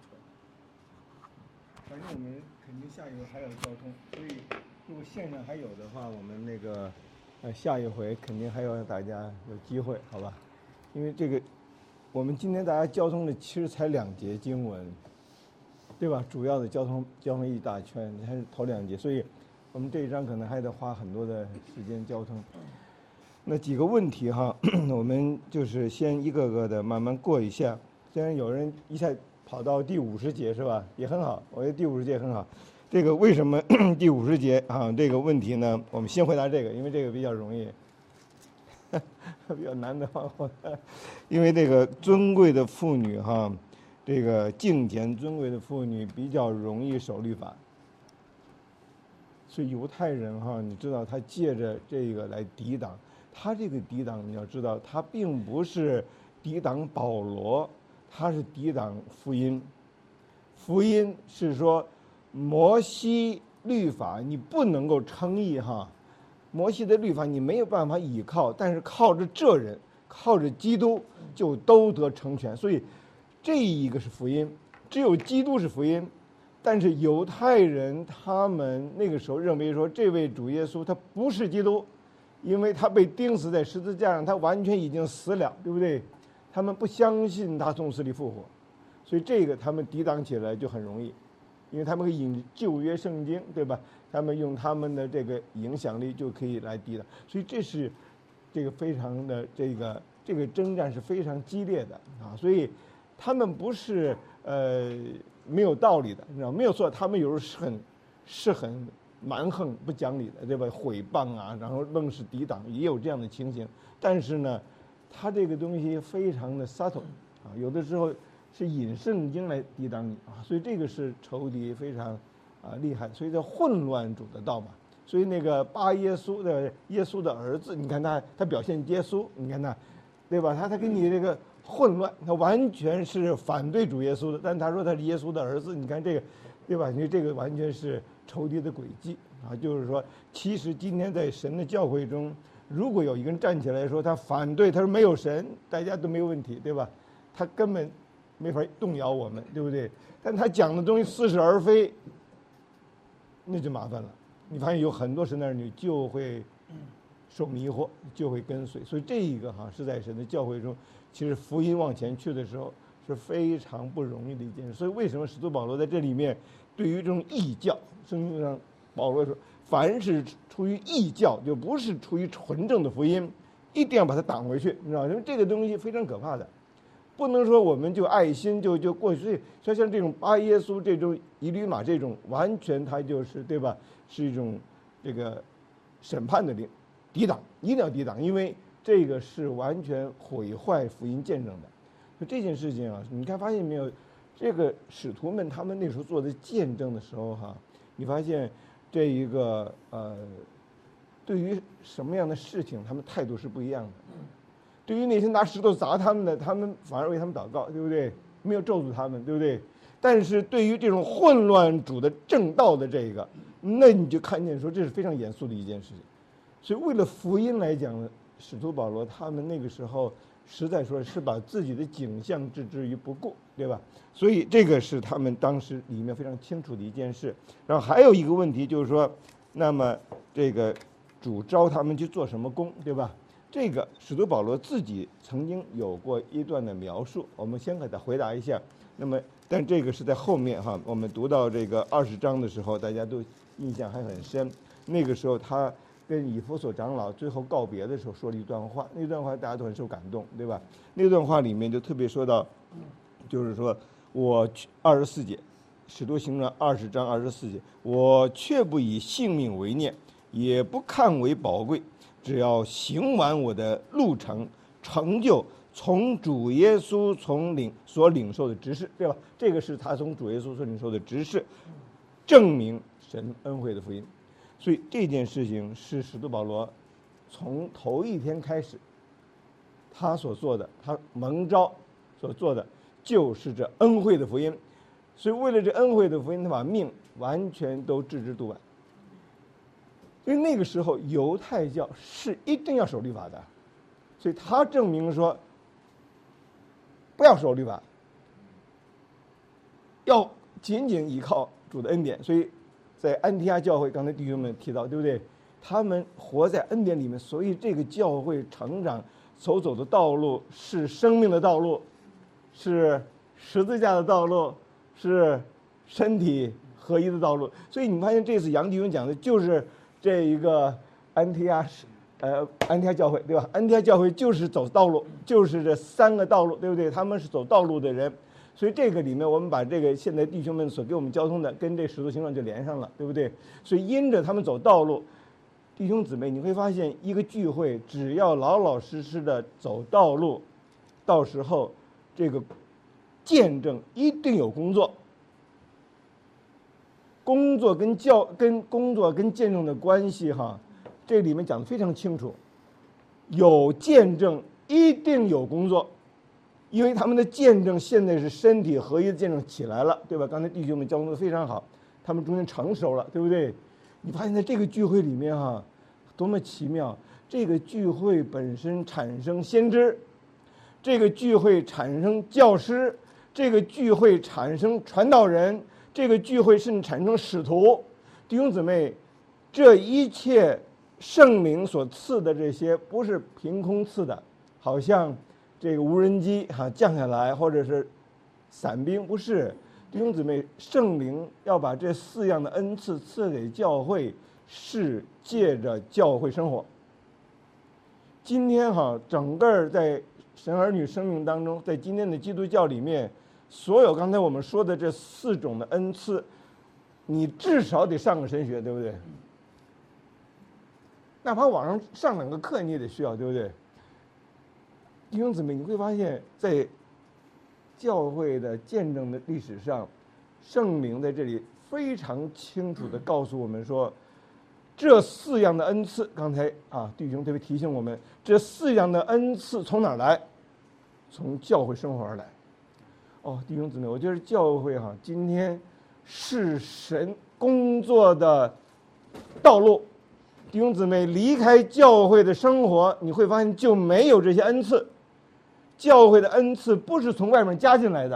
反正我们肯定下一回还有交通，所以如果线上还有的话，我们那个下一回肯定还要让大家有机会，好吧？因为这个我们今天大家交通的其实才2节经文，对吧？主要的交通一大圈，还是头2节，所以我们这一章可能还得花很多的时间交通。那几个问题哈，我们就是先一个个的慢慢过一下。虽然有人一下跑到第50节是吧，也很好，我觉得第50节很好。这个为什么第50节啊这个问题呢？我们先回答这个，因为这个比较容易。比较难的话，因为这个尊贵的妇女哈，这个敬虔尊贵的妇女比较容易守律法。所以犹太人哈，你知道他借着这个来抵挡。他这个抵挡，你要知道，他并不是抵挡保罗，他是抵挡福音。福音是说，摩西律法你不能够称义哈，摩西的律法你没有办法倚靠，但是靠着这人，靠着基督就都得成全。所以这一个是福音，只有基督是福音。但是犹太人他们那个时候认为说，这位主耶稣他不是基督。因为他被钉死在十字架上，他完全已经死了，对不对？他们不相信他从死里复活，所以这个他们抵挡起来就很容易，因为他们会引旧约圣经，对吧？他们用他们的这个影响力就可以来抵挡，所以这是这个非常的这个征战是非常激烈的啊，所以他们不是没有道理的，你知道没有错，他们有时候是很蛮横不讲理的，对吧？毁谤啊，然后愣是抵挡，也有这样的情形。但是呢，他这个东西非常的 subtle 啊，有的时候是引圣经来抵挡你啊，所以这个是仇敌非常厉害，所以叫混乱主的道嘛。所以那个巴耶稣的耶稣的儿子，你看他表现耶稣，你看他，对吧？他跟你这个混乱，他完全是反对主耶稣的，但他说他是耶稣的儿子，你看这个，对吧？你这个完全是仇敌的诡计啊！就是说，其实今天在神的教会中，如果有一个人站起来说他反对，他说没有神，大家都没有问题，对吧？他根本没法动摇我们，对不对？但他讲的东西似是而非，那就麻烦了。你发现有很多神的儿女就会受迷惑，就会跟随。所以这一个哈是在神的教会中，其实福音往前去的时候是非常不容易的一件事。所以为什么使徒保罗在这里面对于这种异教，圣经上保罗说，凡是出于异教，就不是出于纯正的福音，一定要把它挡回去，你知道吗？因为这个东西非常可怕的，不能说我们就爱心就过去。所以像这种巴耶稣这种以吕马这种，完全它就是对吧？是一种这个审判的抵挡，一定要抵挡，因为这个是完全毁坏福音见证的。就这件事情啊，你看发现没有？这个使徒们他们那时候做的见证的时候哈，你发现这一个对于什么样的事情，他们态度是不一样的。对于那些拿石头砸他们的，他们反而为他们祷告，对不对？没有咒诅他们，对不对？但是对于这种混乱主的正道的这个，那你就看见说这是非常严肃的一件事情。所以为了福音来讲呢，使徒保罗他们那个时候实在说是把自己的景象置之于不顾，对吧？所以这个是他们当时里面非常清楚的一件事。然后还有一个问题就是说，那么这个主召他们去做什么工，对吧？这个使徒保罗自己曾经有过一段的描述，我们先给他回答一下。那么，但这个是在后面哈，我们读到这个20章的时候，大家都印象还很深。那个时候他跟以弗所长老最后告别的时候说了一段话，那段话大家都很受感动，对吧？那段话里面就特别说到，就是说我24节，使徒行传20章24节，我却不以性命为念，也不看为宝贵，只要行完我的路程，成就从主耶稣所领受的职事，对吧？这个是他从主耶稣所领受的职事，证明神恩惠的福音。所以这件事情是使徒保罗从头一天开始他所做的，他蒙召所做的就是这恩惠的福音。所以为了这恩惠的福音，他把命完全都置之度外。因为那个时候犹太教是一定要守律法的， 所以他证明说，不要守律法，要仅仅依靠主的恩典。所以在安提阿教会，刚才弟兄们提到，对不对？他们活在恩典里面，所以这个教会成长走的道路是生命的道路，是十字架的道路，是身体合一的道路。所以你发现这次杨弟兄讲的就是这一个安提阿教会，对吧？安提阿教会就是走道路，就是这3个道路，对不对？他们是走道路的人。所以这个里面，我们把这个现在弟兄们所给我们交通的，跟这使徒行传就连上了，对不对？所以因着他们走道路，弟兄姊妹，你会发现一个聚会只要老老实实的走道路，到时候这个见证一定有工作。工作跟见证的关系哈，这里面讲得非常清楚，有见证一定有工作。因为他们的见证现在是身体合一的见证起来了，对吧？刚才弟兄们交通的非常好，他们中间成熟了，对不对？你发现在这个聚会里面哈，多么奇妙！这个聚会本身产生先知，这个聚会产生教师，这个聚会产生传道人，这个聚会甚至产生使徒。弟兄姊妹，这一切圣灵所赐的这些，不是凭空赐的，好像这个无人机降下来，或者是伞兵，不是。弟兄姊妹，圣灵要把这4样的恩赐赐给教会，是借着教会生活。今天整个在神儿女生命当中，在今天的基督教里面，所有刚才我们说的这4种的恩赐，你至少得上个神学，对不对？哪怕网上上2个课你也得需要，对不对？弟兄姊妹，你会发现在教会的见证的历史上，圣灵在这里非常清楚地告诉我们说，这4样的恩赐，刚才弟兄特别提醒我们，这4样的恩赐从哪儿来？从教会生活而来。弟兄姊妹，我觉得教会今天是神工作的道路。弟兄姊妹，离开教会的生活，你会发现就没有这些恩赐。教会的恩赐不是从外面加进来的，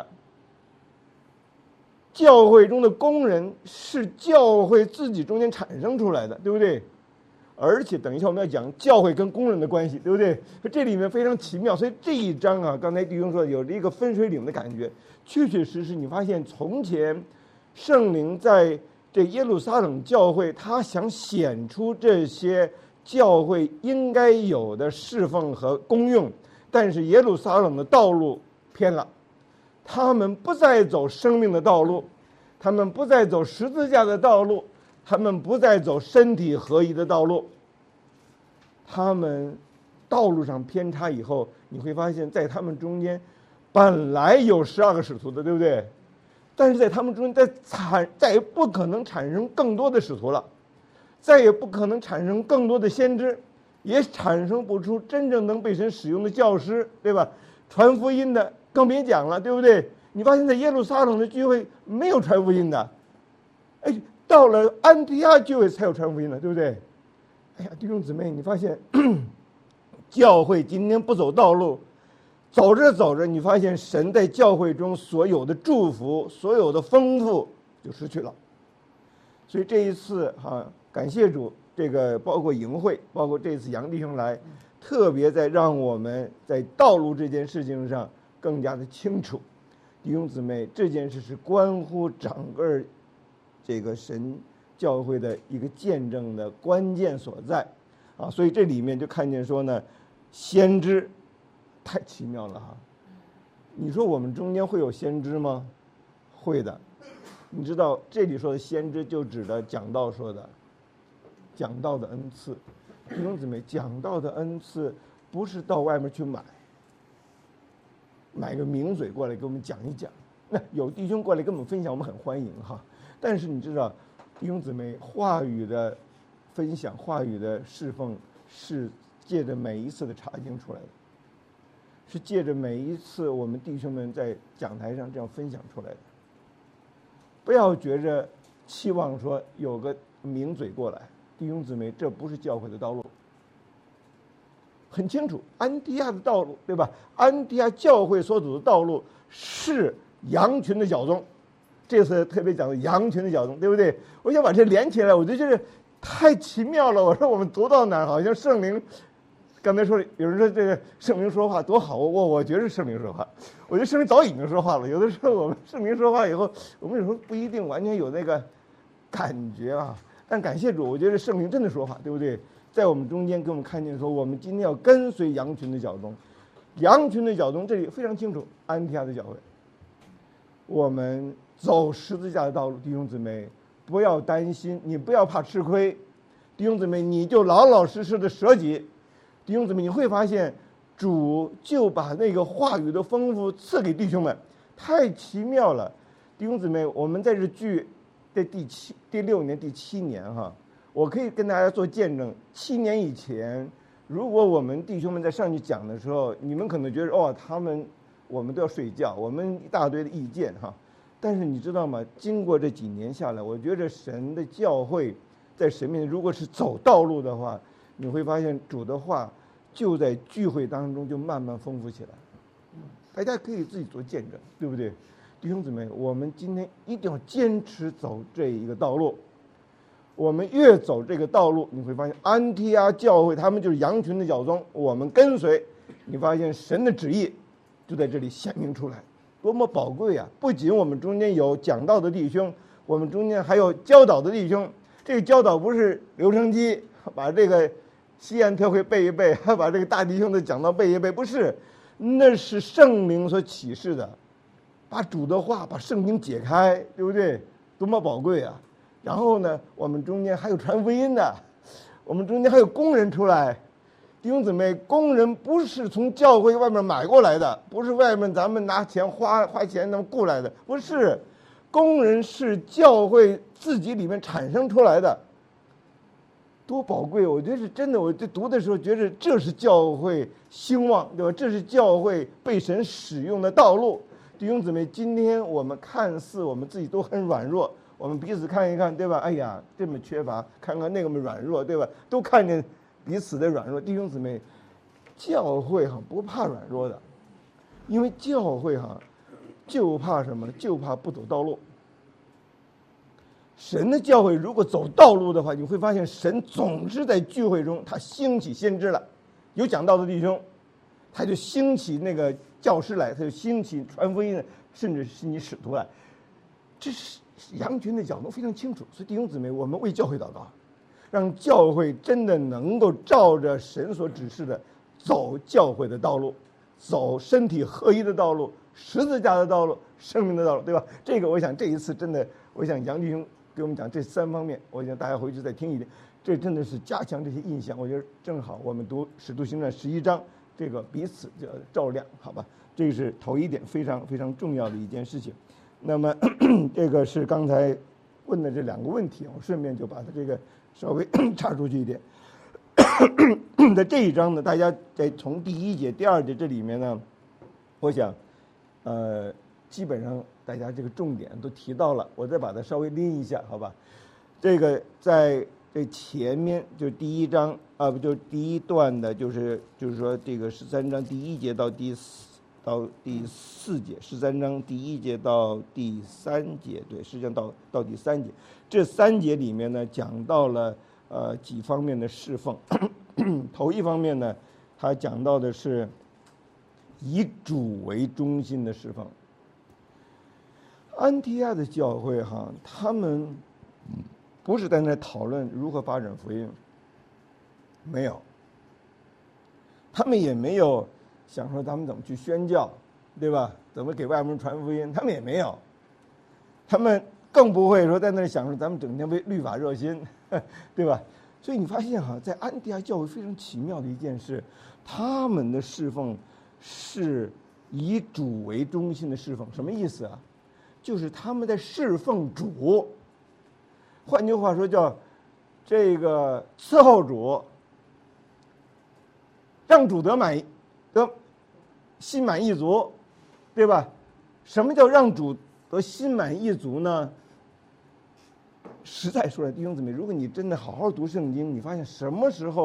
教会中的工人是教会自己中间产生出来的，对不对？而且等一下我们要讲教会跟工人的关系，对不对？这里面非常奇妙。所以这一章刚才弟兄说有一个分水岭的感觉，确确实实你发现从前圣灵在这耶路撒冷教会，他想显出这些教会应该有的侍奉和功用，但是耶路撒冷的道路偏了，他们不再走生命的道路，他们不再走十字架的道路，他们不再走身体合一的道路。他们道路上偏差以后，你会发现在他们中间本来有12个使徒的，对不对？但是在他们中间再也不可能产生更多的使徒了，再也不可能产生更多的先知，也产生不出真正能被神使用的教师，对吧？传福音的更别讲了，对不对？你发现在耶路撒冷的聚会没有传福音的，到了安提阿聚会才有传福音的，对不对？弟兄姊妹，你发现教会今天不走道路，走着走着，你发现神在教会中所有的祝福、所有的丰富就失去了。所以这一次感谢主，这个包括营会，包括这次杨弟兄来，特别在让我们在道路这件事情上更加的清楚。弟兄姊妹，这件事是关乎整个这个神教会的一个见证的关键所在所以这里面就看见说呢，先知太奇妙了你说我们中间会有先知吗？会的。你知道这里说的先知就指的讲道说的讲道的恩赐。弟兄姊妹，讲道的恩赐不是到外面去买个名嘴过来给我们讲一讲，那有弟兄过来跟我们分享，我们很欢迎但是你知道弟兄姊妹，话语的分享、话语的侍奉是借着每一次的查经出来的，是借着每一次我们弟兄们在讲台上这样分享出来的。不要觉着期望说有个名嘴过来，弟兄姊妹，这不是教会的道路。 很清楚，安提亚的道路，对吧？安提亚教会所走的道路是羊群的脚踪，这次特别讲的羊群的脚踪，对不对？我想把这连起来，我就觉得太奇妙了。我说我们读到哪儿，好像圣灵，刚才说有人说这个圣灵说话多好，我觉得是圣灵说话，我觉得圣灵早已经说话了。有的时候我们圣灵说话以后，我们有时候不一定完全有那个感觉啊。但感谢主，我觉得圣灵真的说话，对不对？在我们中间给我们看见说，我们今天要跟随羊群的脚踪，羊群的脚踪这里非常清楚，安提亚的教会，我们走十字架的道路，弟兄姊妹不要担心，你不要怕吃亏，弟兄姊妹你就老老实实的舍己，弟兄姊妹你会发现主就把那个话语的丰富赐给弟兄们，太奇妙了，弟兄姊妹，我们在这剧的第6年、第7年哈，我可以跟大家做见证，7年以前，如果我们弟兄们在上去讲的时候，你们可能觉得哦，我们都要睡觉，我们一大堆的意见哈。但是你知道吗？经过这几年下来，我觉得神的教会在神面前，如果是走道路的话，你会发现主的话就在聚会当中就慢慢丰富起来。大家可以自己做见证，对不对？弟兄姊妹，我们今天一定要坚持走这一个道路。我们越走这个道路，你会发现安提阿教会他们就是羊群的脚踪，我们跟随，你发现神的旨意就在这里显明出来，多么宝贵啊！不仅我们中间有讲道的弟兄，我们中间还有教导的弟兄。这个教导不是留声机，把这个西安特会背一背，把这个大弟兄的讲道背一背，不是，那是圣灵所启示的，把主的话，把圣经解开，对不对？多么宝贵啊！然后呢，我们中间还有传福音的，我们中间还有工人出来。弟兄姊妹，工人不是从教会外面买过来的，不是外面咱们拿钱花钱那么雇来的，不是，工人是教会自己里面产生出来的，多宝贵！我觉得是真的，我这读的时候觉得这是教会兴旺，对吧？这是教会被神使用的道路。弟兄姊妹，今天我们看似我们自己都很软弱。我们彼此看一看，对吧？哎呀，这么缺乏，看看那个么软弱，对吧？都看见彼此的软弱。弟兄姊妹，教会哈不怕软弱的，因为教会哈就怕什么？就怕不走道路。神的教会如果走道路的话，你会发现神总是在聚会中，他兴起先知了，有讲道的弟兄，他就兴起那个教师来，他就兴起传福音的，甚至是你使徒来，这是。羊群的角度非常清楚，所以弟兄姊妹，我们为教会祷告，让教会真的能够照着神所指示的走教会的道路，走身体合一的道路，十字架的道路，生命的道路，对吧？这个我想这一次真的，我想杨弟兄给我们讲这3方面，我想大家回去再听一遍，这真的是加强这些印象。我觉得正好我们读《使徒行传》11章，这个彼此叫照亮，好吧？这是头一点，非常非常重要的一件事情。那么这个是刚才问的这2个问题，我顺便就把它这个稍微插出去一点。在这一章呢，大家在从第1节、第2节这里面呢，我想，基本上大家这个重点都提到了，我再把它稍微拎一下，好吧？这个在这前面就第1章啊，不就第一段的，就是说这个13章第1节到第4节，13章第1节到第3节，对，实际上到第3节，这3节里面呢，讲到了几方面的侍奉。头一方面呢，他讲到的是以主为中心的侍奉。安提亚的教会哈，他们不是在那讨论如何发展福音，没有，他们也没有。想说咱们怎么去宣教，对吧？怎么给外面人传福音？他们也没有，他们更不会说在那里想说咱们整天为律法热心，对吧？所以你发现哈，在安提阿教会非常奇妙的一件事，他们的侍奉是以主为中心的侍奉。什么意思啊？就是他们在侍奉主。换句话说，叫这个伺候主，让主得心满意足，对吧？什么叫让主得心满意足呢？实在说来，弟兄姊妹，如果你真的好好读圣经，你发现什么时候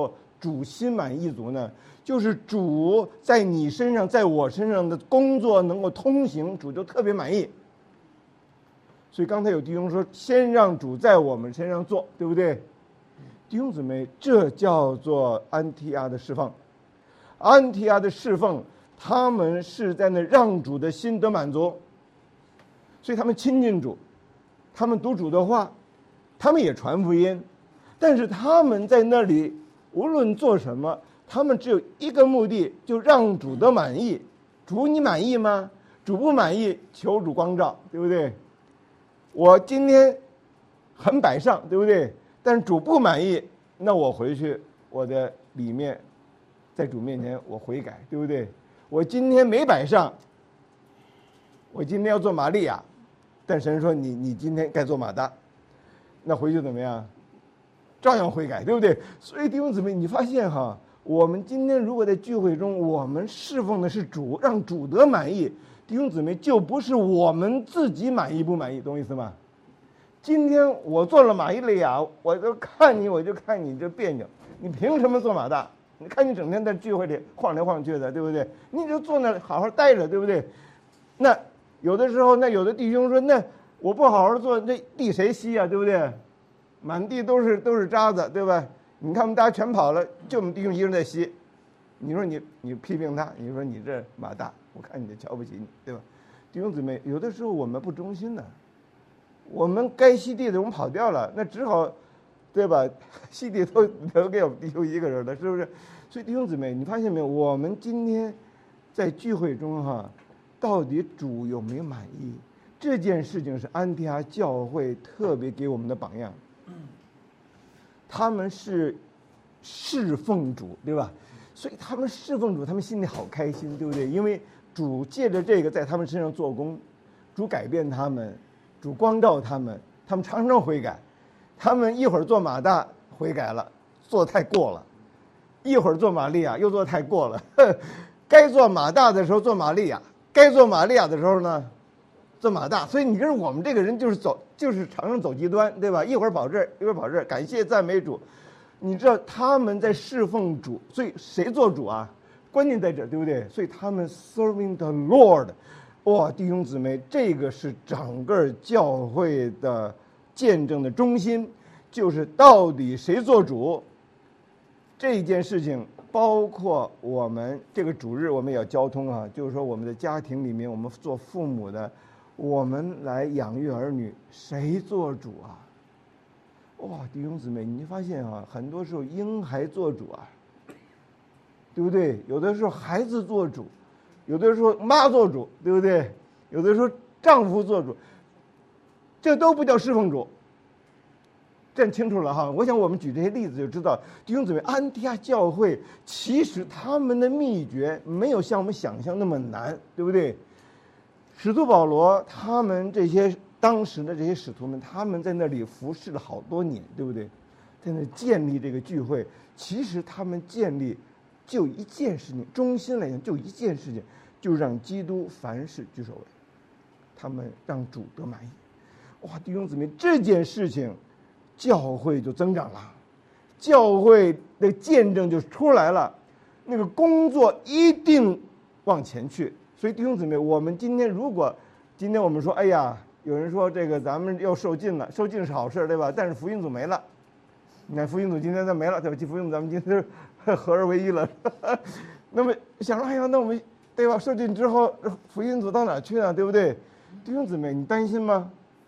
主心满意足呢？就是主在你身上，在我身上的工作能够通行，主就特别满意。所以刚才有弟兄说，先让主在我们身上做，对不对？弟兄姊妹，这叫做安提阿的侍奉。安提阿的侍奉，他们是在那让主的心得满足，所以他们亲近主，他们读主的话，他们也传福音，但是他们在那里无论做什么，他们只有一个目的，就让主的满意。主你满意吗？主不满意，求主光照，对不对？我今天很摆上，对不对？但是主不满意，那我回去我的里面，在主面前我悔改，对不对？我今天没摆上，我今天要做玛利亚，但神说你今天该做马大，那回去怎么样？照样悔改，对不对？所以弟兄姊妹，你发现哈，我们今天如果在聚会中，我们侍奉的是主，让主得满意，弟兄姊妹就不是我们自己满意不满意，懂我意思吗？今天我做了玛利亚，我就看你这别扭，你凭什么做马大？你看你整天在聚会里晃来晃去的，对不对？你就坐那好好待着，对不对？那有的时候，那有的弟兄说，那我不好好做，这地谁吸啊？对不对？满地都是渣子，对吧？你看我们大家全跑了，就我们弟兄一个人在吸。你说你批评他，你说你这马大，我看你就瞧不起你，对吧？弟兄姊妹，有的时候我们不忠心的，我们该吸地的我们跑掉了，那只好，对吧？吸地都留给我们弟兄一个人了，是不是？所以弟兄姊妹，你发现没有？我们今天在聚会中哈，到底主有没有满意？这件事情是安提阿教会特别给我们的榜样。他们是侍奉主，对吧？所以他们侍奉主，他们心里好开心，对不对？因为主借着这个在他们身上做工，主改变他们，主光照他们，他们常常悔改。他们一会儿做马大悔改了，做得太过了；一会儿做玛利亚又做得太过了。该做马大的时候做玛利亚，该做玛利亚的时候呢，做马大。所以你跟我们这个人就是常常走极端，对吧？一会儿跑这儿，一会儿跑这儿，感谢赞美主。你知道他们在侍奉主，所以谁做主啊？关键在这，对不对？所以他们 serving the Lord， 哇，弟兄姊妹，这个是整个教会的见证的中心，就是到底谁做主这件事情，包括我们这个主日我们也要交通啊，就是说我们的家庭里面，我们做父母的，我们来养育儿女，谁做主啊？哇，弟兄姊妹，你发现啊，很多时候婴孩做主啊，对不对？有的时候孩子做主，有的时候妈做主，对不对？有的时候丈夫做主，这都不叫侍奉主。站清楚了哈！我想我们举这些例子就知道，弟兄姊妹，安提阿教会其实他们的秘诀没有像我们想象那么难，对不对？使徒保罗他们这些当时的这些使徒们，他们在那里服侍了好多年，对不对？在那建立这个聚会，其实他们建立就一件事情，中心来讲就一件事情，就让基督凡事居首位，他们让主得满意。哇，弟兄姊妹，这件事情，教会就增长了，教会的见证就出来了，那个工作一定往前去。所以弟兄姊妹，我们今天如果今天我们说，哎呀，有人说这个咱们又受尽了，受尽是好事，对吧？但是福音组没了，你看福音组今天它没了，对吧？福音组咱们今天合而为一了。那么想说，哎呀，那我们对吧？受尽之后，福音组到哪去呢？对不对？弟兄姊妹，你担心吗？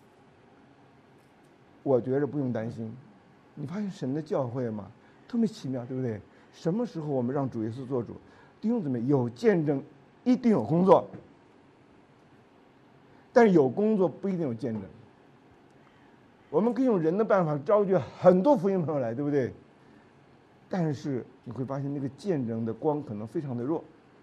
我觉着不用担心。你发现神的教会吗？特别奇妙，对不对？什么时候我们让主耶稣做主？弟兄姊妹，有见证一定有工作，但是有工作不一定有见证。我们可以用人的办法召集很多福音朋友来，对不对？但是你会发现那个见证的光可能非常的弱。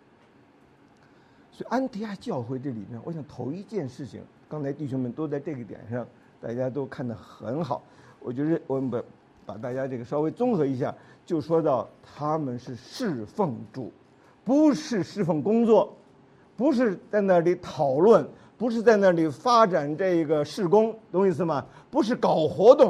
所以安提阿教会这里面，我想头一件事情，刚才弟兄们都在这个点上，大家都看得很好。我觉得我们把大家这个稍微综合一下，就说到他们是侍奉主，不是侍奉工作，不是在那里讨论，不是在那里发展这个事工，懂我意思吗？不是搞活动。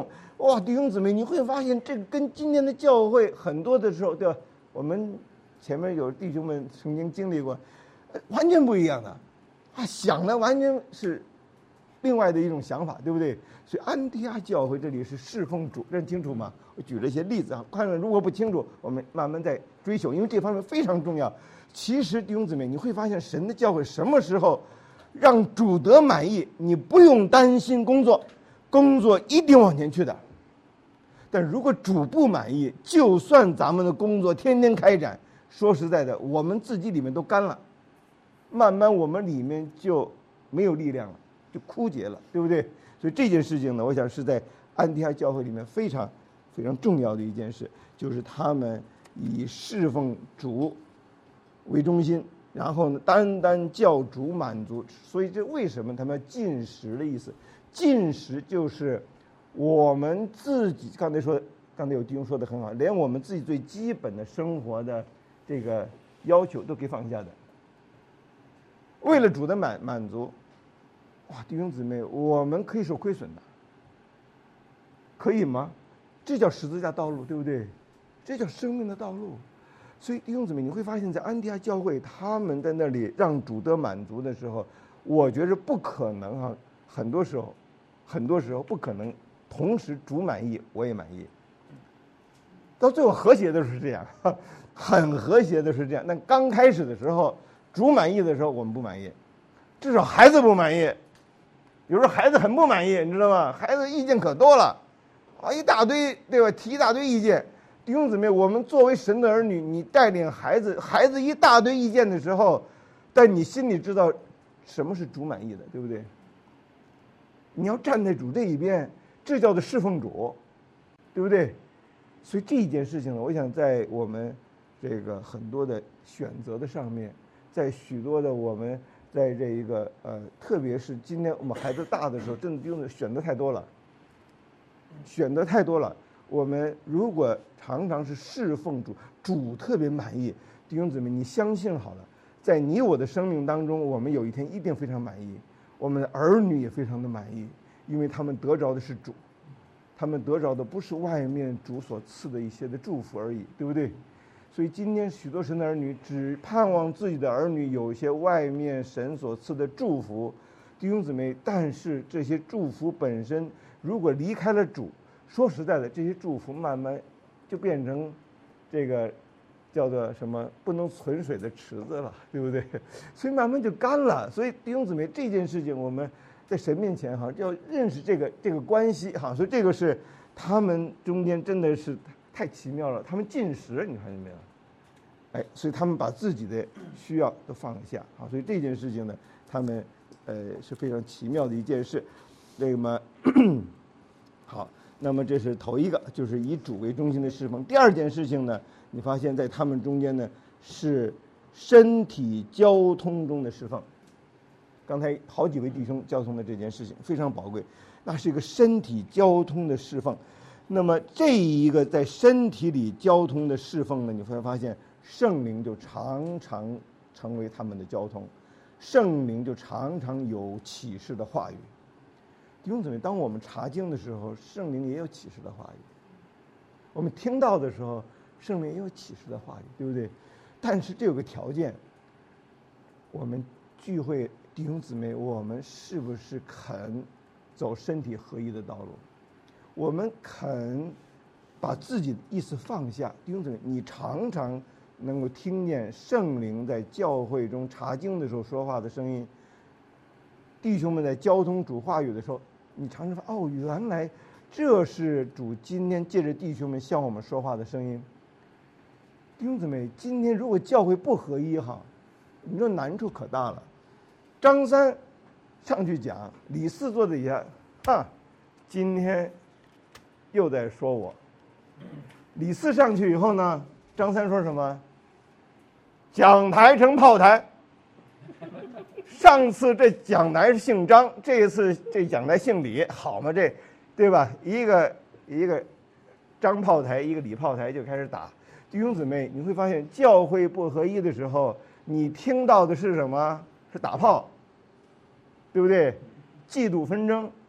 哇，弟兄姊妹，你会发现这个跟今天的教会很多的时候，对吧？我们前面有弟兄们曾经经历过，完全不一样的，啊，想的完全是另外的一种想法，对不对？所以安提阿教会这里是侍奉主，认清楚吗？我举了一些例子啊，看看如果不清楚，我们慢慢再追求，因为这方面非常重要。其实弟兄姊妹，你会发现神的教会什么时候让主得满意，你不用担心工作，工作一定往前去的。但如果主不满意，就算咱们的工作天天开展，说实在的，我们自己里面都干了，慢慢我们里面就没有力量了，就枯竭了，对不对？所以这件事情呢，我想是在安提阿教会里面非常非常重要的一件事，就是他们以侍奉主为中心，然后呢，单单叫主满足。所以这为什么他们要禁食的意思？禁食就是我们自己刚才有弟兄说的很好，连我们自己最基本的生活的这个要求都可以放下的，为了主的满足。哇，弟兄姊妹，我们可以受亏损的，可以吗？这叫十字架道路，对不对？这叫生命的道路。所以弟兄姊妹，你会发现在安提阿教会，他们在那里让主得满足的时候，我觉得不可能哈，很多时候不可能同时主满意我也满意，到最后和谐的是这样，很和谐的是这样。但刚开始的时候，主满意的时候我们不满意，至少孩子不满意，有时候孩子很不满意，你知道吗？孩子意见可多了，啊，一大堆，对吧？提一大堆意见。弟兄姊妹，我们作为神的儿女，你带领孩子一大堆意见的时候，但你心里知道什么是主满意的，对不对？你要站在主这一边，这叫做侍奉主，对不对？所以这一件事情呢，我想在我们这个很多的选择的上面，在许多的我们在这一个特别是今天我们孩子大的时候，真的用选择太多了，选择太多了。我们如果常常是侍奉主，主特别满意，弟兄姊妹，你相信好了，在你我的生命当中，我们有一天一定非常满意，我们的儿女也非常的满意，因为他们得着的是主，他们得着的不是外面主所赐的一些的祝福而已，对不对？所以今天许多神的儿女只盼望自己的儿女有一些外面神所赐的祝福，弟兄姊妹，但是这些祝福本身如果离开了主，说实在的，这些祝福慢慢就变成这个叫做什么不能存水的池子了，对不对？所以慢慢就干了。所以弟兄姊妹，这件事情我们在神面前哈，要认识这个关系哈。所以这个是他们中间真的是太奇妙了。他们禁食，你看见没有？哎，所以他们把自己的需要都放下啊。所以这件事情呢，他们是非常奇妙的一件事。那么好。那么这是头一个，就是以主为中心的侍奉。第二件事情呢，你发现在他们中间呢是身体交通中的侍奉。刚才好几位弟兄交通的这件事情非常宝贵，那是一个身体交通的侍奉。那么这一个在身体里交通的侍奉呢，你会发现圣灵就常常成为他们的交通，圣灵就常常有启示的话语。弟兄姊妹，当我们查经的时候，圣灵也有启示的话语；我们听到的时候，圣灵也有启示的话语，对不对？但是这有个条件，我们聚会弟兄姊妹，我们是不是肯走身体合一的道路？我们肯把自己的意思放下。弟兄姊妹，你常常能够听见圣灵在教会中查经的时候说话的声音，弟兄们在交通主话语的时候，你常常发哦，原来这是主今天借着弟兄们向我们说话的声音。弟兄姊妹，今天如果教会不合一哈，你说难处可大了。张三上去讲，李四坐底下，今天又在说我。李四上去以后呢，张三说什么？讲台成炮台。上次这讲台是姓张，这一次这讲台姓李，好吗？这，对吧？一个张炮台，一个李炮台就开始打。弟兄姊妹，你会发现教会不合一的时候，你听到的是什么？是打炮，对不对？嫉妒纷争。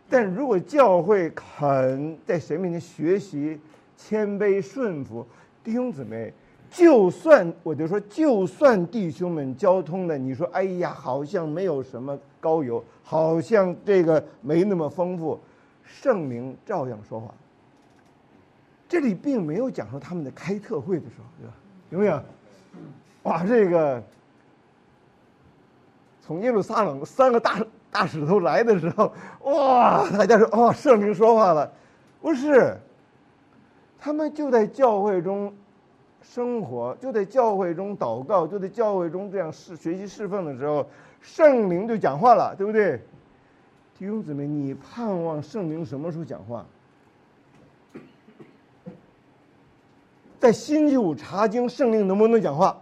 但如果教会肯在神面前学习谦卑顺服，弟兄姊妹，就算我就说，就算弟兄们交通的，你说哎呀，好像没有什么高油，好像这个没那么丰富，圣灵照样说话。这里并没有讲说他们的开特会的时候，对吧？有没有？哇，这个从耶路撒冷3个大石头来的时候，哇，大家说哦，圣灵说话了，不是，他们就在教会中生活，就在教会中祷告，就在教会中这样学习侍奉的时候，圣灵就讲话了，对不对？弟兄姊妹，你盼望圣灵什么时候讲话？在星期五查经，圣灵能不能讲话？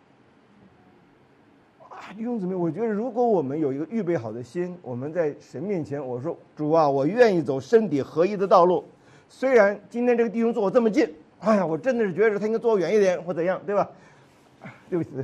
弟兄姊妹，我觉得如果我们有一个预备好的心，我们在神面前，我说主啊，我愿意走身体合一的道路。虽然今天这个弟兄坐我这么近，哎呀，我真的是觉得他应该坐我远一点，或怎样，对吧？对不起，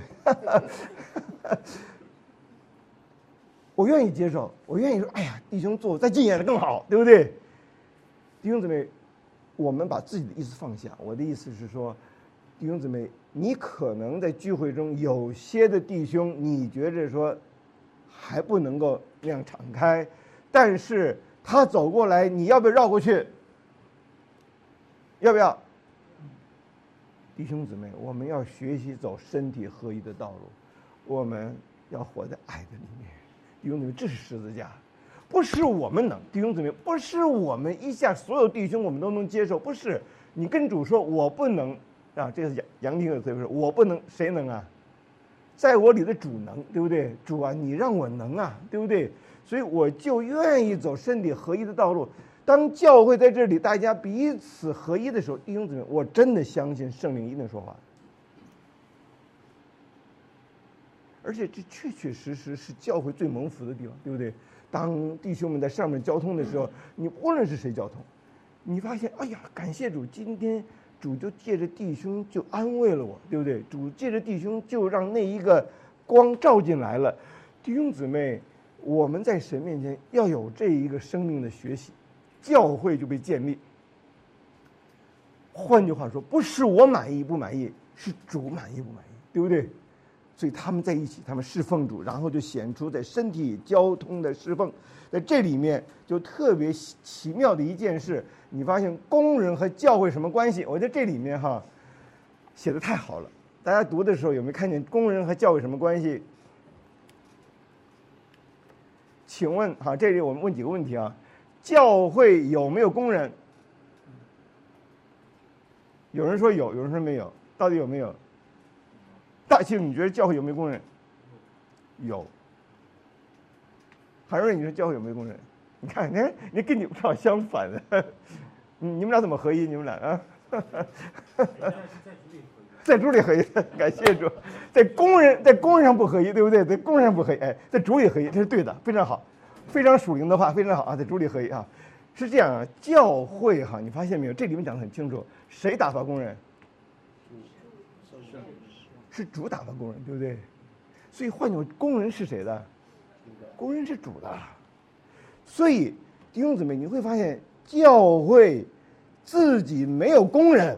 我愿意接受，我愿意说，哎呀，弟兄坐我再近一点的更好，对不对？弟兄姊妹，我们把自己的意思放下。我的意思是说，弟兄姊妹，你可能在聚会中有些的弟兄，你觉着说还不能够那样敞开，但是他走过来，你要不要绕过去？要不要？弟兄姊妹，我们要学习走身体合一的道路，我们要活在爱的里面。弟兄姊妹，这是十字架，不是我们能。弟兄姊妹，不是我们一下所有弟兄我们都能接受，不是你跟主说我不能啊，这是杨廷的词，不是我不能，谁能啊？在我里的主能，对不对？主啊，你让我能啊，对不对？所以我就愿意走身体合一的道路。当教会在这里大家彼此合一的时候，弟兄姊妹，我真的相信圣灵一定说话，而且这确确实实是教会最蒙福的地方，对不对？当弟兄们在上面交通的时候，你无论是谁交通，你发现，哎呀，感谢主，今天主就借着弟兄就安慰了我，对不对？主借着弟兄就让那一个光照进来了。弟兄姊妹，我们在神面前要有这一个生命的学习，教会就被建立。换句话说，不是我满意不满意，是主满意不满意，对不对？所以他们在一起，他们侍奉主，然后就显出在身体交通的侍奉。在这里面就特别奇妙的一件事，你发现工人和教会什么关系？我在这里面哈写的太好了，大家读的时候有没有看见工人和教会什么关系？请问哈，这里我们问几个问题啊？教会有没有工人？有人说有，有人说没有，到底有没有？大庆，你觉得教会有没有工人？有。韩瑞，你说教会有没有工人？你看，你跟你们俩相反的，你们俩怎么合一？你们俩啊？在主里合一，感谢主。在工人上不合一，对不对？在工人上不合一，哎，在主里合一，这是对的，非常好，非常属灵的话，非常好啊，在主里合一啊。是这样啊，教会哈，你发现没有？这里面讲得很清楚，谁打发工人？是主打发工人，对不对？所以换句话，工人是谁的？工人是主的。所以弟兄姊妹，你会发现教会自己没有工人，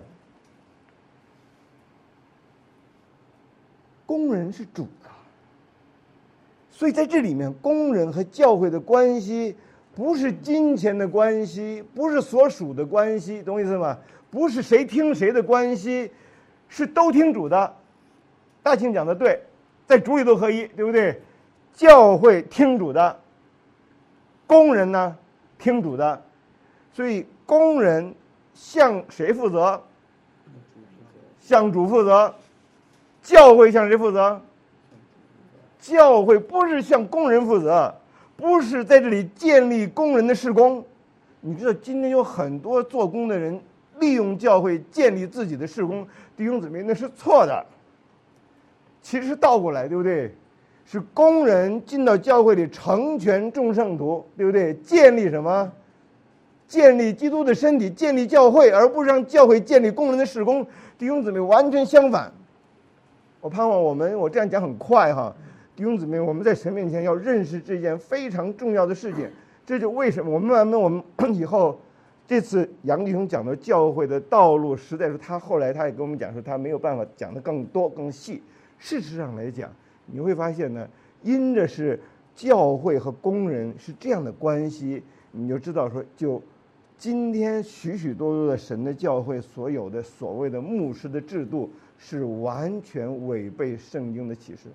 工人是主的。所以在这里面，工人和教会的关系不是金钱的关系，不是所属的关系，懂我意思吗？不是谁听谁的关系，是都听主的。大庆讲的对，在主里都合一，对不对？教会听主的，工人呢听主的，所以工人向谁负责？向主负责。教会向谁负责？教会不是向工人负责，不是在这里建立工人的事工。你知道今天有很多做工的人利用教会建立自己的事工，弟兄姊妹，那是错的。其实倒过来，对不对？是工人进到教会里成全众圣徒，对不对？建立什么？建立基督的身体，建立教会，而不是让教会建立工人的事工。弟兄姊妹，完全相反。我盼望我这样讲很快哈，弟兄姊妹，我们在神面前要认识这件非常重要的事情。 这就为什么我们以后这次杨弟兄讲的教会的道路，实在是后来他也跟我们讲说他没有办法讲得更多更细。事实上来讲，你会发现呢，因着是教会和工人是这样的关系，你就知道说，就今天许许多多的神的教会所有的所谓的牧师的制度是完全违背圣经的启示。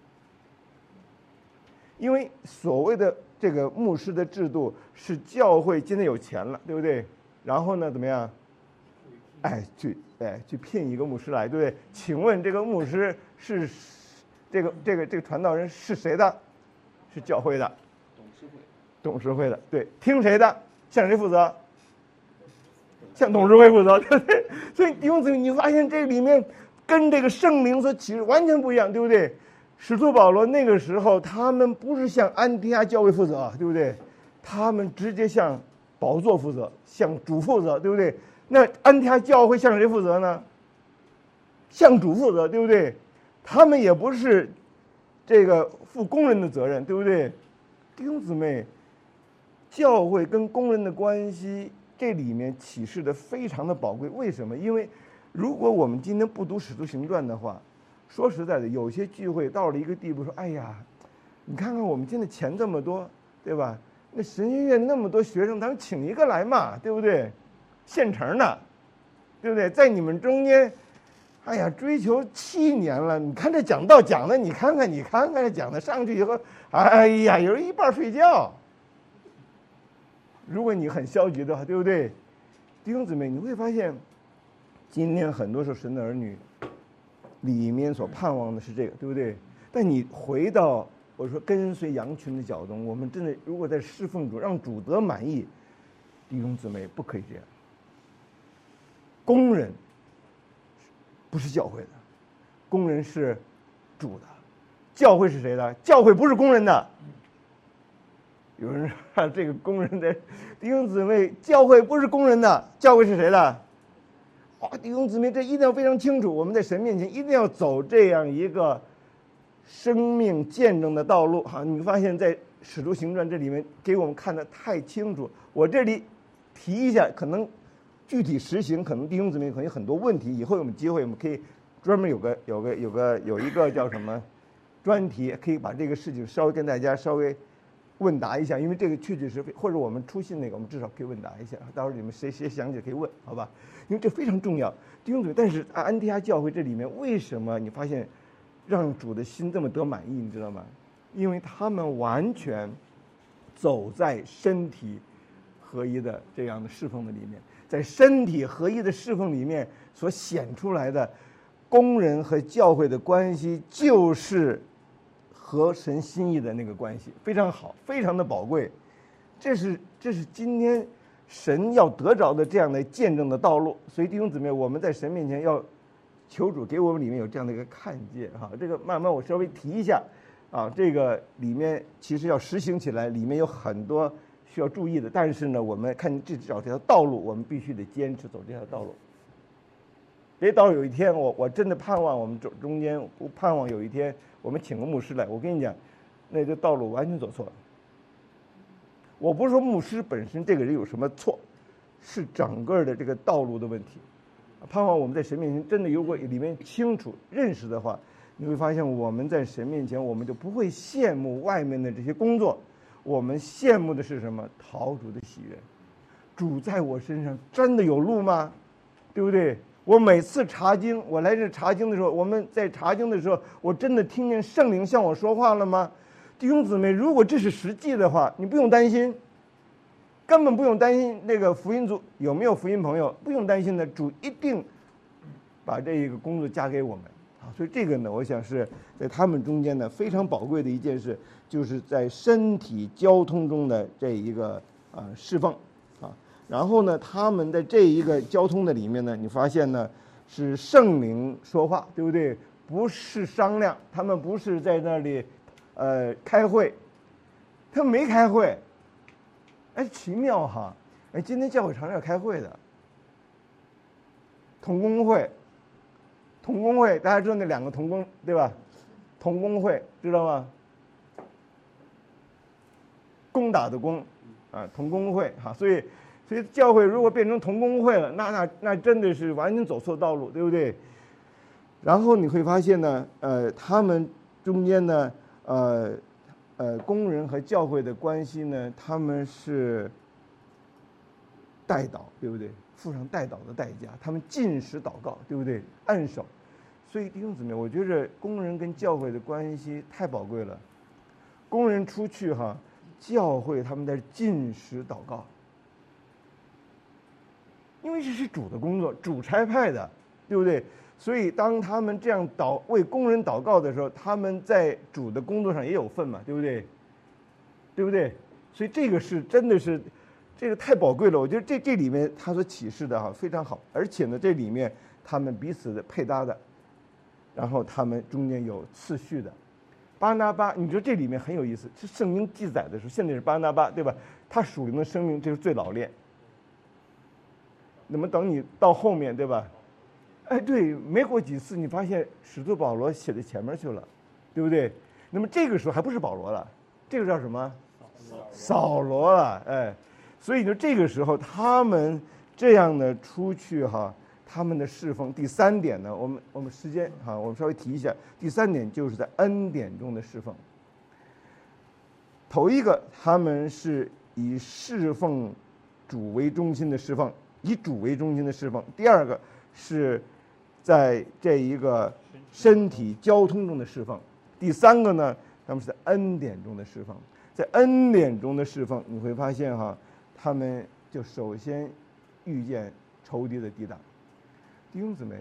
因为所谓的这个牧师的制度是教会今天有钱了，对不对？然后呢，怎么样？去聘一个牧师来，对不对？请问这个牧师是这个传道人是谁的？是教会的，董事会的，对，听谁的？向谁负责？向董事会负责，对不对？所以弟兄姊妹，你发现这里面跟这个圣灵所启示完全不一样，对不对？使徒保罗那个时候，他们不是向安提阿教会负责，对不对？他们直接向宝座负责，向主负责，对不对？那安提阿教会向谁负责呢？向主负责，对不对？他们也不是这个负工人的责任，对不对？弟兄姊妹，教会跟工人的关系，这里面启示的非常的宝贵。为什么？因为如果我们今天不读《使徒行传》的话，说实在的，有些聚会到了一个地步，说：“哎呀，你看看我们现在钱这么多，对吧？那神学院那么多学生，咱们请一个来嘛，对不对？现成的，对不对？在你们中间，哎呀，追求7年了，你看这讲道讲的，你看看这讲的上去以后，哎呀，有人一半睡觉。如果你很消极的话，对不对？弟兄姊妹，你会发现，今天很多时候神的儿女里面所盼望的是这个，对不对？但你回到我说跟随羊群的角度，我们真的如果在侍奉主，让主得满意，弟兄姊妹不可以这样。工人不是教会的，工人是主的，教会是谁的？教会不是工人的。有人说这个工人的弟兄姊妹，教会不是工人的，教会是谁的？弟兄姊妹，这一定要非常清楚。我们在神面前一定要走这样一个生命见证的道路。哈，你发现在《使徒行传》这里面给我们看得太清楚。我这里提一下，可能具体实行，可能弟兄姊妹可能有很多问题。以后有没有机会，我们可以专门有一个叫什么专题，可以把这个事情稍微跟大家稍微问答一下，因为这个确实是，或者我们出信那个，我们至少可以问答一下。到时候你们谁想起可以问，好吧？因为这非常重要，弟兄姊妹。但是安提阿教会这里面为什么你发现让主的心这么得满意，你知道吗？因为他们完全走在身体合一的这样的侍奉的里面，在身体合一的侍奉里面所显出来的工人和教会的关系，就是合神心意的那个关系，非常好，非常的宝贵。这是今天神要得着的这样的见证的道路。所以弟兄姊妹，我们在神面前要求主给我们里面有这样的一个看见哈。这个慢慢我稍微提一下啊，这个里面其实要实行起来，里面有很多需要注意的。但是呢，我们看至少这条道路，我们必须得坚持走这条道路。别到有一天我真的盼望我们中间，我盼望有一天我们请个牧师来，我跟你讲，那这道路完全走错了。我不是说牧师本身这个人有什么错，是整个的这个道路的问题。盼望我们在神面前真的如果里面清楚认识的话，你会发现我们在神面前，我们就不会羡慕外面的这些工作，我们羡慕的是什么？讨主的喜悦。主在我身上真的有路吗？对不对？我每次查经，我来这查经的时候，我们在查经的时候，我真的听见圣灵向我说话了吗？弟兄姊妹，如果这是实际的话，你不用担心，根本不用担心那个福音组有没有福音朋友，不用担心的，主一定把这一个工作加给我们啊。所以这个呢，我想是在他们中间呢非常宝贵的一件事，就是在身体交通中的这一个侍奉啊。然后呢，他们在这一个交通的里面呢，你发现呢是圣灵说话，对不对？不是商量，他们不是在那里开会，他们没开会。哎，奇妙哈！哎，今天教会常常要开会的，同工会，大家知道那两个同工对吧？同工会知道吗？攻打的攻， 啊，同工会哈，所以教会如果变成同工会了，那真的是完全走错道路，对不对？然后你会发现呢，他们中间呢，工人和教会的关系呢，他们是代祷，对不对？付上代祷的代价，他们禁食祷告，对不对？按手。所以弟兄姊妹，我觉着工人跟教会的关系太宝贵了。工人出去哈，教会他们在禁食祷告，因为这是主的工作，主差派的，对不对？所以当他们这样为工人祷告的时候，他们在主的工作上也有份嘛，对不对？对不对？所以这个是真的是，这个太宝贵了。我觉得这里面他所启示的哈非常好，而且呢，这里面他们彼此的配搭的，然后他们中间有次序的。巴拿巴，你说这里面很有意思，是圣经记载的时候，现在是巴拿巴，对吧？他属灵的生命这是最老练。那么等你到后面，对吧？哎，对，没过几次，你发现使徒保罗写在前面去了，对不对？那么这个时候还不是保罗了，这个叫什么？扫罗了，哎，所以呢，这个时候他们这样的出去哈，他们的侍奉。第三点呢，我们时间哈，我们稍微提一下。第三点就是在恩典中的侍奉。头一个，他们是以侍奉主为中心的侍奉，以主为中心的侍奉。第二个是在这一个身体交通中的侍奉。第三个呢，他们是在恩典中的侍奉。在恩典中的侍奉，你会发现哈，他们就首先遇见仇敌的抵挡。弟兄姊妹，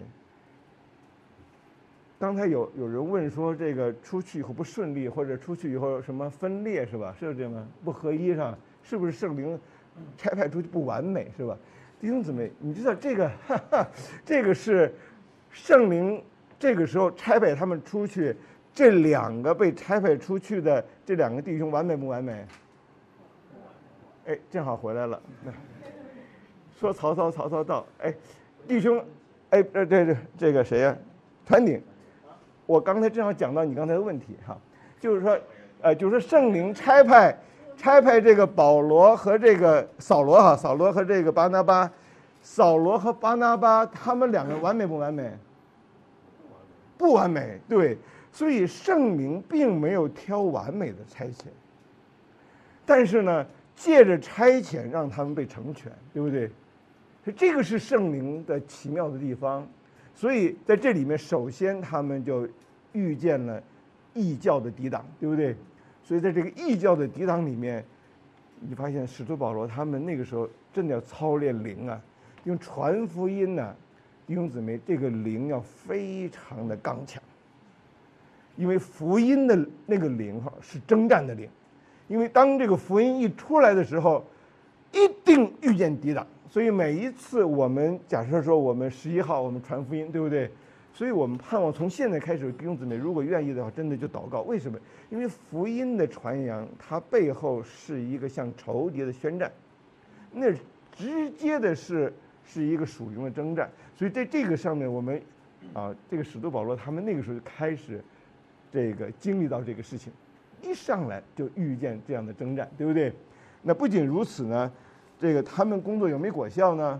刚才有人问说，这个出去以后不顺利，或者出去以后什么分裂是吧？是这样吗？不合一上，是不是圣灵差派出去不完美是吧？弟兄姊妹，你知道这个，这个是圣灵这个时候差派他们出去。这两个被差派出去的这两个弟兄完美不完美？哎，正好回来了。说曹操到，哎，弟兄，哎，对，这个谁呀？团顶，我刚才正好讲到你刚才的问题哈，就是说圣灵差派这个保罗和这个扫罗哈，扫罗和这个巴拿巴，扫罗和巴拿巴他们两个完美不完美？不完美，对。所以圣灵并没有挑完美的差遣，但是呢，借着差遣让他们被成全，对不对？这个是圣灵的奇妙的地方。所以在这里面，首先他们就遇见了异教的抵挡，对不对？所以在这个异教的抵挡里面，你发现使徒保罗他们那个时候真的要操练灵啊，因为传福音呢，弟兄姊妹，这个灵要非常的刚强。因为福音的那个灵哈是征战的灵，因为当这个福音一出来的时候，一定遇见抵挡。所以每一次我们假设说我们11号我们传福音，对不对？所以我们盼望从现在开始，弟兄姊妹如果愿意的话，真的就祷告。为什么？因为福音的传扬，它背后是一个向仇敌的宣战，那直接的是一个属灵的征战。所以在这个上面，我们这个使徒保罗他们那个时候就开始。这个经历到这个事情，一上来就遇见这样的征战，对不对？那不仅如此呢，这个他们工作有没有果效呢？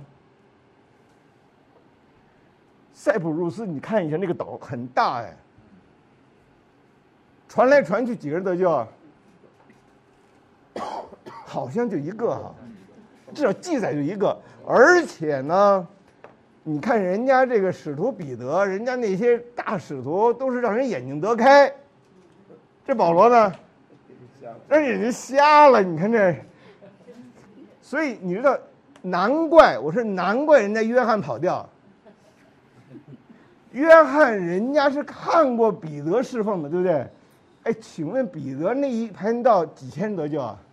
塞浦路斯，你看一下那个岛很大哎，传来传去几个人得救？好像就一个哈，至少记载就一个，而且呢。你看人家这个使徒彼得，人家那些大使徒都是让人眼睛得开，这保罗呢，让眼睛瞎了。你看这，所以你知道，难怪人家约翰跑掉。约翰人家是看过彼得侍奉的，对不对？哎，请问彼得那一篇道几千得救啊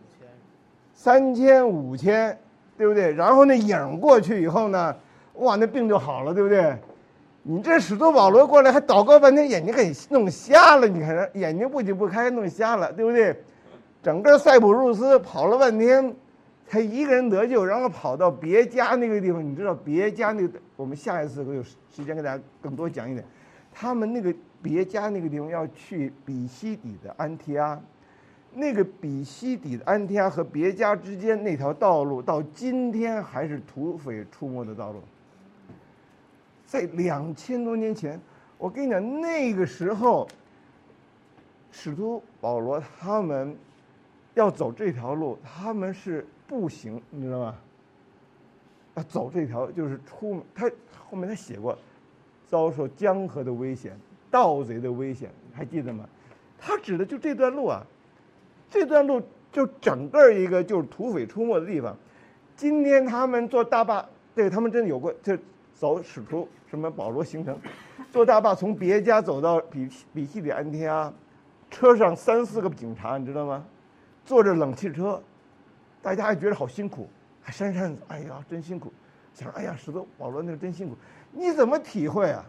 ？3000、5000，对不对？然后那影过去以后呢？哇，那病就好了，对不对？你这使徒保罗过来还祷告半天，眼睛给弄瞎了。你看，眼睛不仅不开，弄瞎了，对不对？整个塞浦路斯跑了半天，才一个人得救，然后跑到别家那个地方。你知道别家那个，我们下一次有时间给大家更多讲一点。他们那个别家那个地方要去比西底的安提阿， 那个比西底的安提阿和别迦之间那条道路，到今天还是土匪出没的道路。在2000多年前，我跟你讲，那个时候，使徒保罗他们要走这条路，他们是步行，你知道吗？要走这条就是他后面他写过，遭受江河的危险、盗贼的危险，还记得吗？他指的就这段路啊。这段路就整个一个就是土匪出没的地方。今天他们坐大巴，对他们真的有过，就走使徒什么保罗行程，坐大巴从别家走到比西底安提阿，车上3、4个警察，你知道吗？坐着冷汽车，大家还觉得好辛苦，还扇子，哎呀，真辛苦。想，哎呀，使徒保罗那个真辛苦，你怎么体会啊？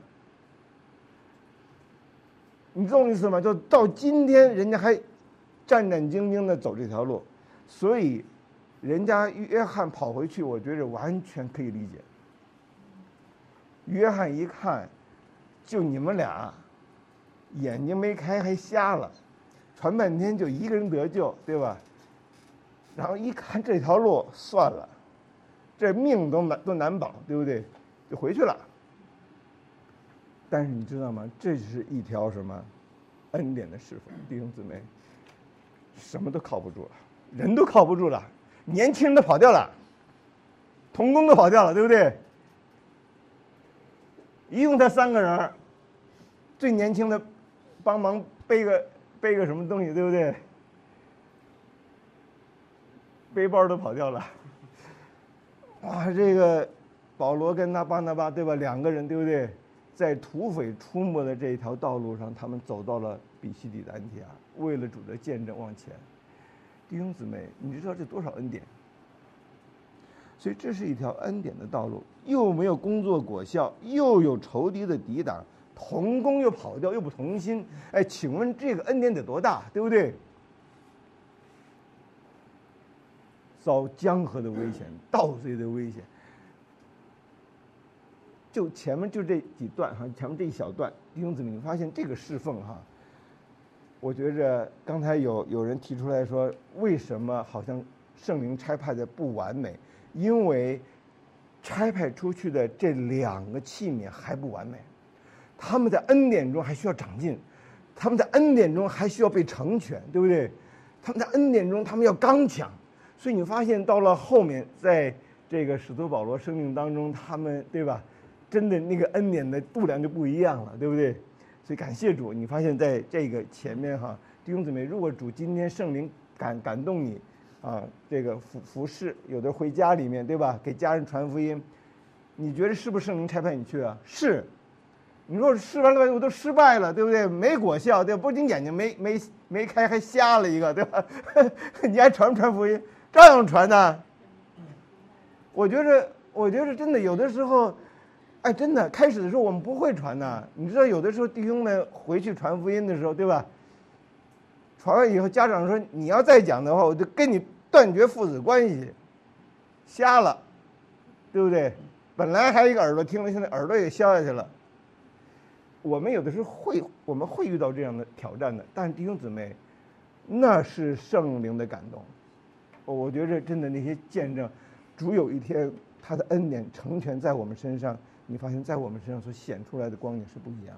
你懂我意思吗？就到今天，人家还战战兢兢地走这条路，所以人家约翰跑回去，我觉得完全可以理解。约翰一看，就你们俩眼睛没开还瞎了，传半天就一个人得救，对吧？然后一看这条路算了，这命都难保，对不对？就回去了。但是你知道吗？这是一条什么恩典的侍奉，弟兄姊妹。什么都靠不住了，人都靠不住了，年轻人都跑掉了，童工都跑掉了，对不对？一共才3个人，最年轻的帮忙背个什么东西，对不对？背包都跑掉了。哇，这个保罗跟巴拿巴，对吧？2个人，对不对？在土匪出没的这一条道路上，他们走到了比西底的安提阿，为了主的见证往前。弟兄姊妹，你知道这多少恩典？所以这是一条恩典的道路，又没有工作果效，又有仇敌的抵挡，同工又跑掉，又不同心。哎，请问这个恩典得多大，对不对？遭江河的危险，盗贼的危险。就前面就这几段哈，前面这一小段，弟兄姊妹，你发现这个侍奉哈，我觉着刚才有人提出来说，为什么好像圣灵差派的不完美？因为差派出去的这2个器皿还不完美，他们在恩典中还需要长进，他们在恩典中还需要被成全，对不对？他们在恩典中他们要刚强，所以你发现到了后面，在这个使徒保罗生命当中，他们对吧？真的那个恩典的度量就不一样了，对不对？所以感谢主，你发现在这个前面哈，弟兄姊妹，如果主今天圣灵感动你啊，这个服侍，有的回家里面对吧，给家人传福音，你觉得是不是圣灵差派你去啊？是。你说试完了我都失败了，对不对？没果效，对吧？不仅眼睛没开，还瞎了一个，对吧？你还传不传福音？照样传的。我觉着真的有的时候。哎，真的，开始的时候我们不会传的。你知道，有的时候弟兄们回去传福音的时候，对吧？传完以后，家长说你要再讲的话，我就跟你断绝父子关系，瞎了，对不对？本来还有一个耳朵听了，现在耳朵也消下去了。我们有的时候我们会遇到这样的挑战的，但是弟兄姊妹，那是圣灵的感动。我觉着真的那些见证，主有一天他的恩典成全在我们身上。你发现在我们身上所显出来的光景是不一样的。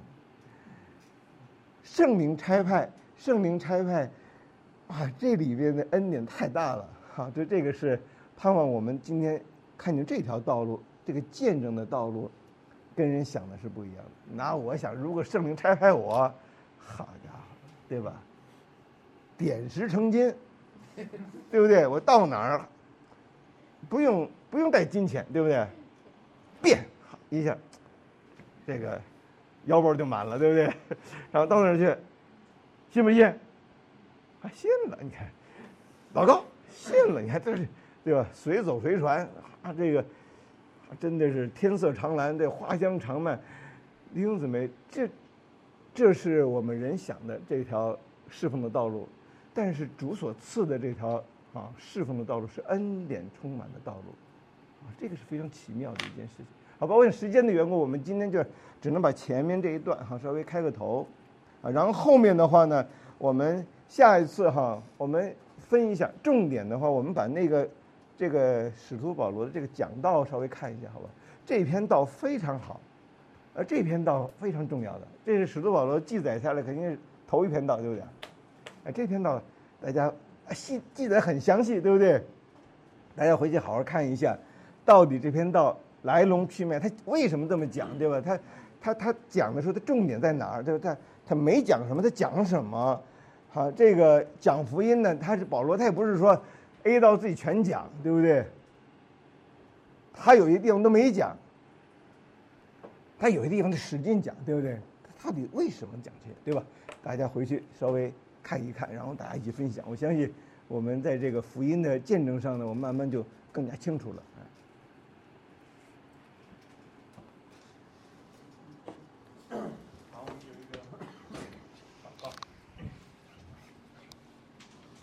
圣灵差派，啊，这里边的恩典太大了哈！这个是盼望我们今天看见这条道路，这个见证的道路，跟人想的是不一样的。那我想，如果圣灵差派我，好家伙，对吧？点石成金，对不对？我到哪儿，不用带金钱，对不对？变。一下，这个腰包就满了，对不对？然后到那儿去，信不信？啊，信了！你看，老高信了，你看这是对吧？随走随传啊，这个真的是天色长蓝，这花香长漫。弟兄姊妹，这是我们人想的这条侍奉的道路，但是主所赐的这条侍奉的道路是恩典充满的道路，啊，这个是非常奇妙的一件事情。好吧，为了时间的缘故，我们今天就只能把前面这一段稍微开个头，啊，然后后面的话呢，我们下一次哈，我们分一下重点的话，我们把这个使徒保罗的这个讲道稍微看一下，好吧？这篇道非常好，这篇道非常重要的，这是使徒保罗记载下来肯定是头一篇道，对不对？这篇道大家记得很详细，对不对？大家回去好好看一下，到底这篇道来龙去脉，他为什么这么讲，对吧？他讲的时候，他重点在哪儿？对吧？他没讲什么，他讲什么？好，这个讲福音呢，他是保罗，他也不是说 A 到自己全讲，对不对？他有些地方都没讲，他有些地方他使劲讲，对不对？他到底为什么讲这些，对吧？大家回去稍微看一看，然后大家一起分享。我相信我们在这个福音的见证上呢，我们慢慢就更加清楚了。